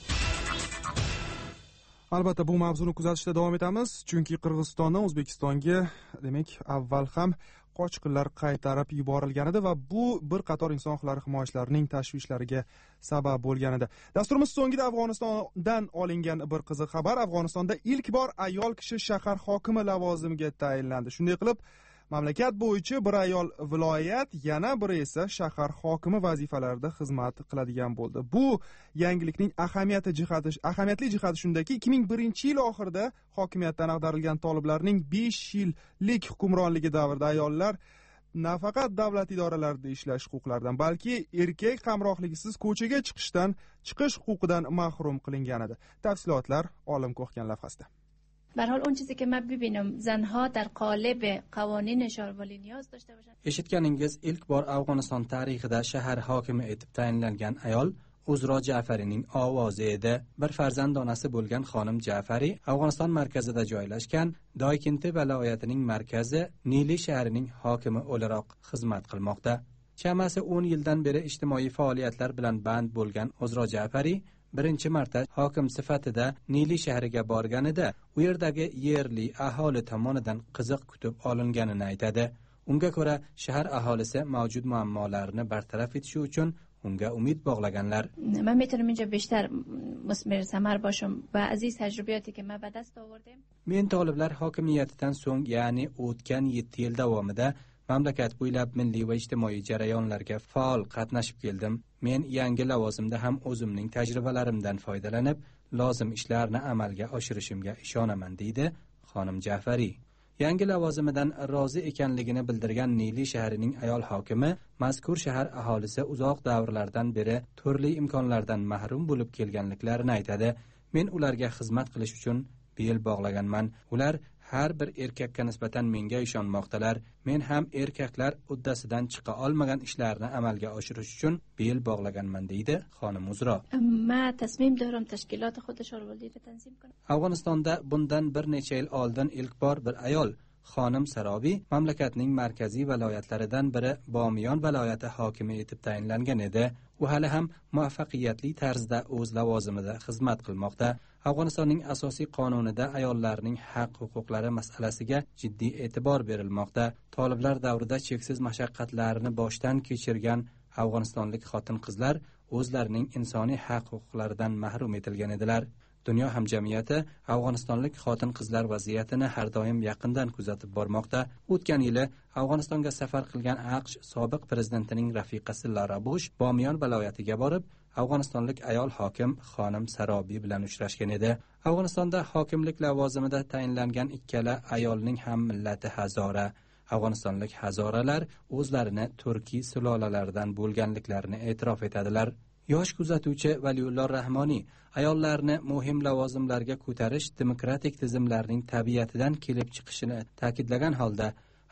Albatta bu mavzuni kuzatishda davom etamiz, chunki Qirg'izistondan O'zbekistonga, demak, avval ham qochqinlar qaytarib yuborilgan edi va bu bir qator inson huquqlari himoyachilarining tashvishlariga sabab bo'lgan edi. Dasturimiz so'ngida Afg'onistondan olingan bir qiziq xabar. Afg'onistonda ilk bor ayol kishi shahar hokimi lavozimiga tayinlandi. Shunday qilib, mamlakat bo'yicha bir ayol viloyat, yana biri esa shahar hokimi vazifalarida xizmat qiladigan bo'ldi. Bu yangilikning ahamiyatli jihati shundaki, 2001-yil oxirida hokimiyatdan ag'darilgan toliblarning 5 yillik hukmronligi davrida ayollar nafaqat davlat idoralarida ishlash huquqlaridan, balki erkak hamrohligisiz ko'chaga chiqish huquqidan mahrum qilingan edi. Tafsilotlar Olim Ko'xgan lavhasida. به هر حال اون چیزی که من ببینم زنها در قالب قوانین شارولی نیاز داشته باشند. Eshitganingiz ilk bor Afg'oniston tarixida shahar hokimi etib tayinlangan ayol Uzro Ja'farining ovozi edi. Bir farzand onasi bo'lgan xonim Ja'fari Afg'oniston markazida joylashgan Doykinti viloyatining markazi Nili shahrining hokimi o'laroq xizmat qilmoqda. Chamasi 10 yildan beri ijtimoiy faoliyatlar bilan band bo'lgan Uzro Ja'fari birinchi marta hokim sifatida Nili shahriga borganida u yerdagi yerli aholi tomonidan qiziq kutib olinganini aytadi. Unga ko'ra, shahar aholisi mavjud muammolarni bartaraf etishi uchun unga umid bog'laganlar. من میتونم اینجا بیشتر مثمر ثمر باشم و از این تجربیاتی که ما به دست آوردیم. Men toliblar hokimiyatidan so'ng, ya'ni o'tgan 7 yil davomida mamlakat bo'ylab milliy va ijtimoiy jarayonlarga faol qatnashib keldim. Men yangi lavozimda ham o'zimning tajribalarimdan foydalanib, lozim ishlarni amalga oshirishimga ishonaman, deydi xonim Ja'fari. Yangi lavozimidan rozi ekanligini bildirgan Nili shahrining ayol hokimi mazkur shahar aholisi uzoq davrlardan beri turli imkonlardan mahrum bo'lib kelganliklarini aytadi. Men ularga xizmat qilish uchun bel bog'laganman. Ular har bir erkakka nisbatan menga ishonmoqdalar. Men ham erkaklar uddasidan chiqa olmagan ishlarni amalga oshirish uchun bel bog'laganman, deydi xonim Uzro. من تصمیم دارم تشکیلات خود شارولی رو تنظیم کنم. Afg'onistonda bundan bir necha yil oldin ilk bor bir ayol xonim Sarobiy mamlakatning markaziy viloyatlaridan biri Bomiyon viloyati hokimi etib tayinlangan edi. U hali ham muvaffaqiyatli tarzda o'z lavozimida xizmat qilmoqda. Afg'onistonning asosiy qonunida ayollarning haq-huquqlari masalasiga jiddiy e'tibor berilmoqda. Toliblar davrida cheksiz mashaqqatlarni boshdan kechirgan afg'onistonlik xotin-qizlar o'zlarining insoniy haq-huquqlaridan mahrum etilgan edilar. Dunyo hamjamiyati afg'onistonlik xotin-qizlar vaziyatini har doim yaqindan kuzatib bormoqda. O'tgan yili Afg'onistonga safar qilgan AQSh sobiq prezidentining rafiqasi Lara Bush Bomiyon viloyatiga borib, afg'onistonlik ayol hokim xonim Sarobiy bilan uchrashgan edi. Afg'onistonda hokimlik lavozimida tayinlangan ikkala ayolning ham millati Hazora. Afg'onistonlik Hazoralar o'zlarini turkiy sulolalaridan bo'lganliklarini e'tirof etadilar. Yosh kuzatuvchi Valiyulloh Rahmoniy ayollarni muhim lavozimlarga ko'tarish demokratik tizimlarning tabiatidan kelib chiqishini ta'kidlagan holda,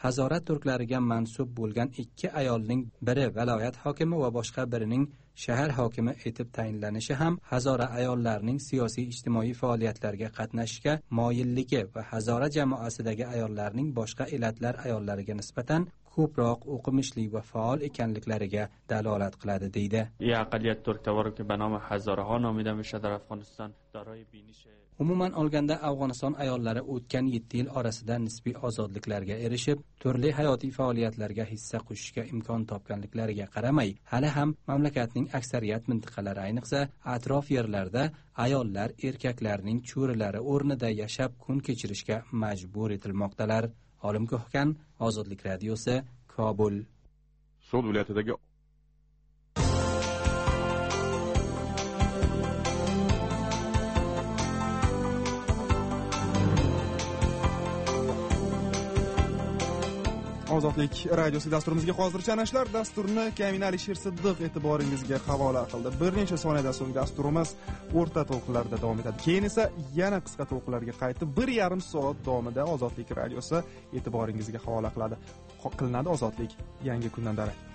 Hazora turklariga mansub bo'lgan 2 ayolning biri viloyat hokimi va boshqa birining shahar hokimi etib tayinlanishi ham Hazora ayollarining siyosiy ijtimoiy faoliyatlarga qatnashishga moyilligi va Hazora jamoasidagi ayollarning boshqa elatlar ayollariga nisbatan ko'proq o'qimishli va faol ekanliklariga dalolat qiladi deydi. یه اقلیت ترک تبارک به نام هزاره ها نامیده میشه در افغانستان دارای بینش Umuman olganda Afg'oniston ayollari o'tgan 7 yil orasida nisbiy ozodliklarga erishib, turli hayotiy faoliyatlarga hissa qo'shishga imkon topganliklariga qaramay, hali ham mamlakatning aksariyat mintaqalari, ayniqsa atrof yerlarda ayollar erkaklarning cho'rilari o'rnida yashab kun kechirishga majbur etilmoqdalar. Olim Ko'hkan, Ozodlik radiosi, Kobul. So'd viloyatidagi Ozodlik radiosi dasturimizga hozircha ana shular. Dasturni Kamin Alisher Siddiq e'tiboringizga havola qildi. Bir necha soniyadan so'ng dasturimiz o'rta to'lqinlarda davom etadi. Keyin esa yana qisqa to'lqinlarga qaytib 1,5 soat davomida Ozodlik radiosi e'tiboringizga havola qilinadi. Ozodlik yangi kundan darak.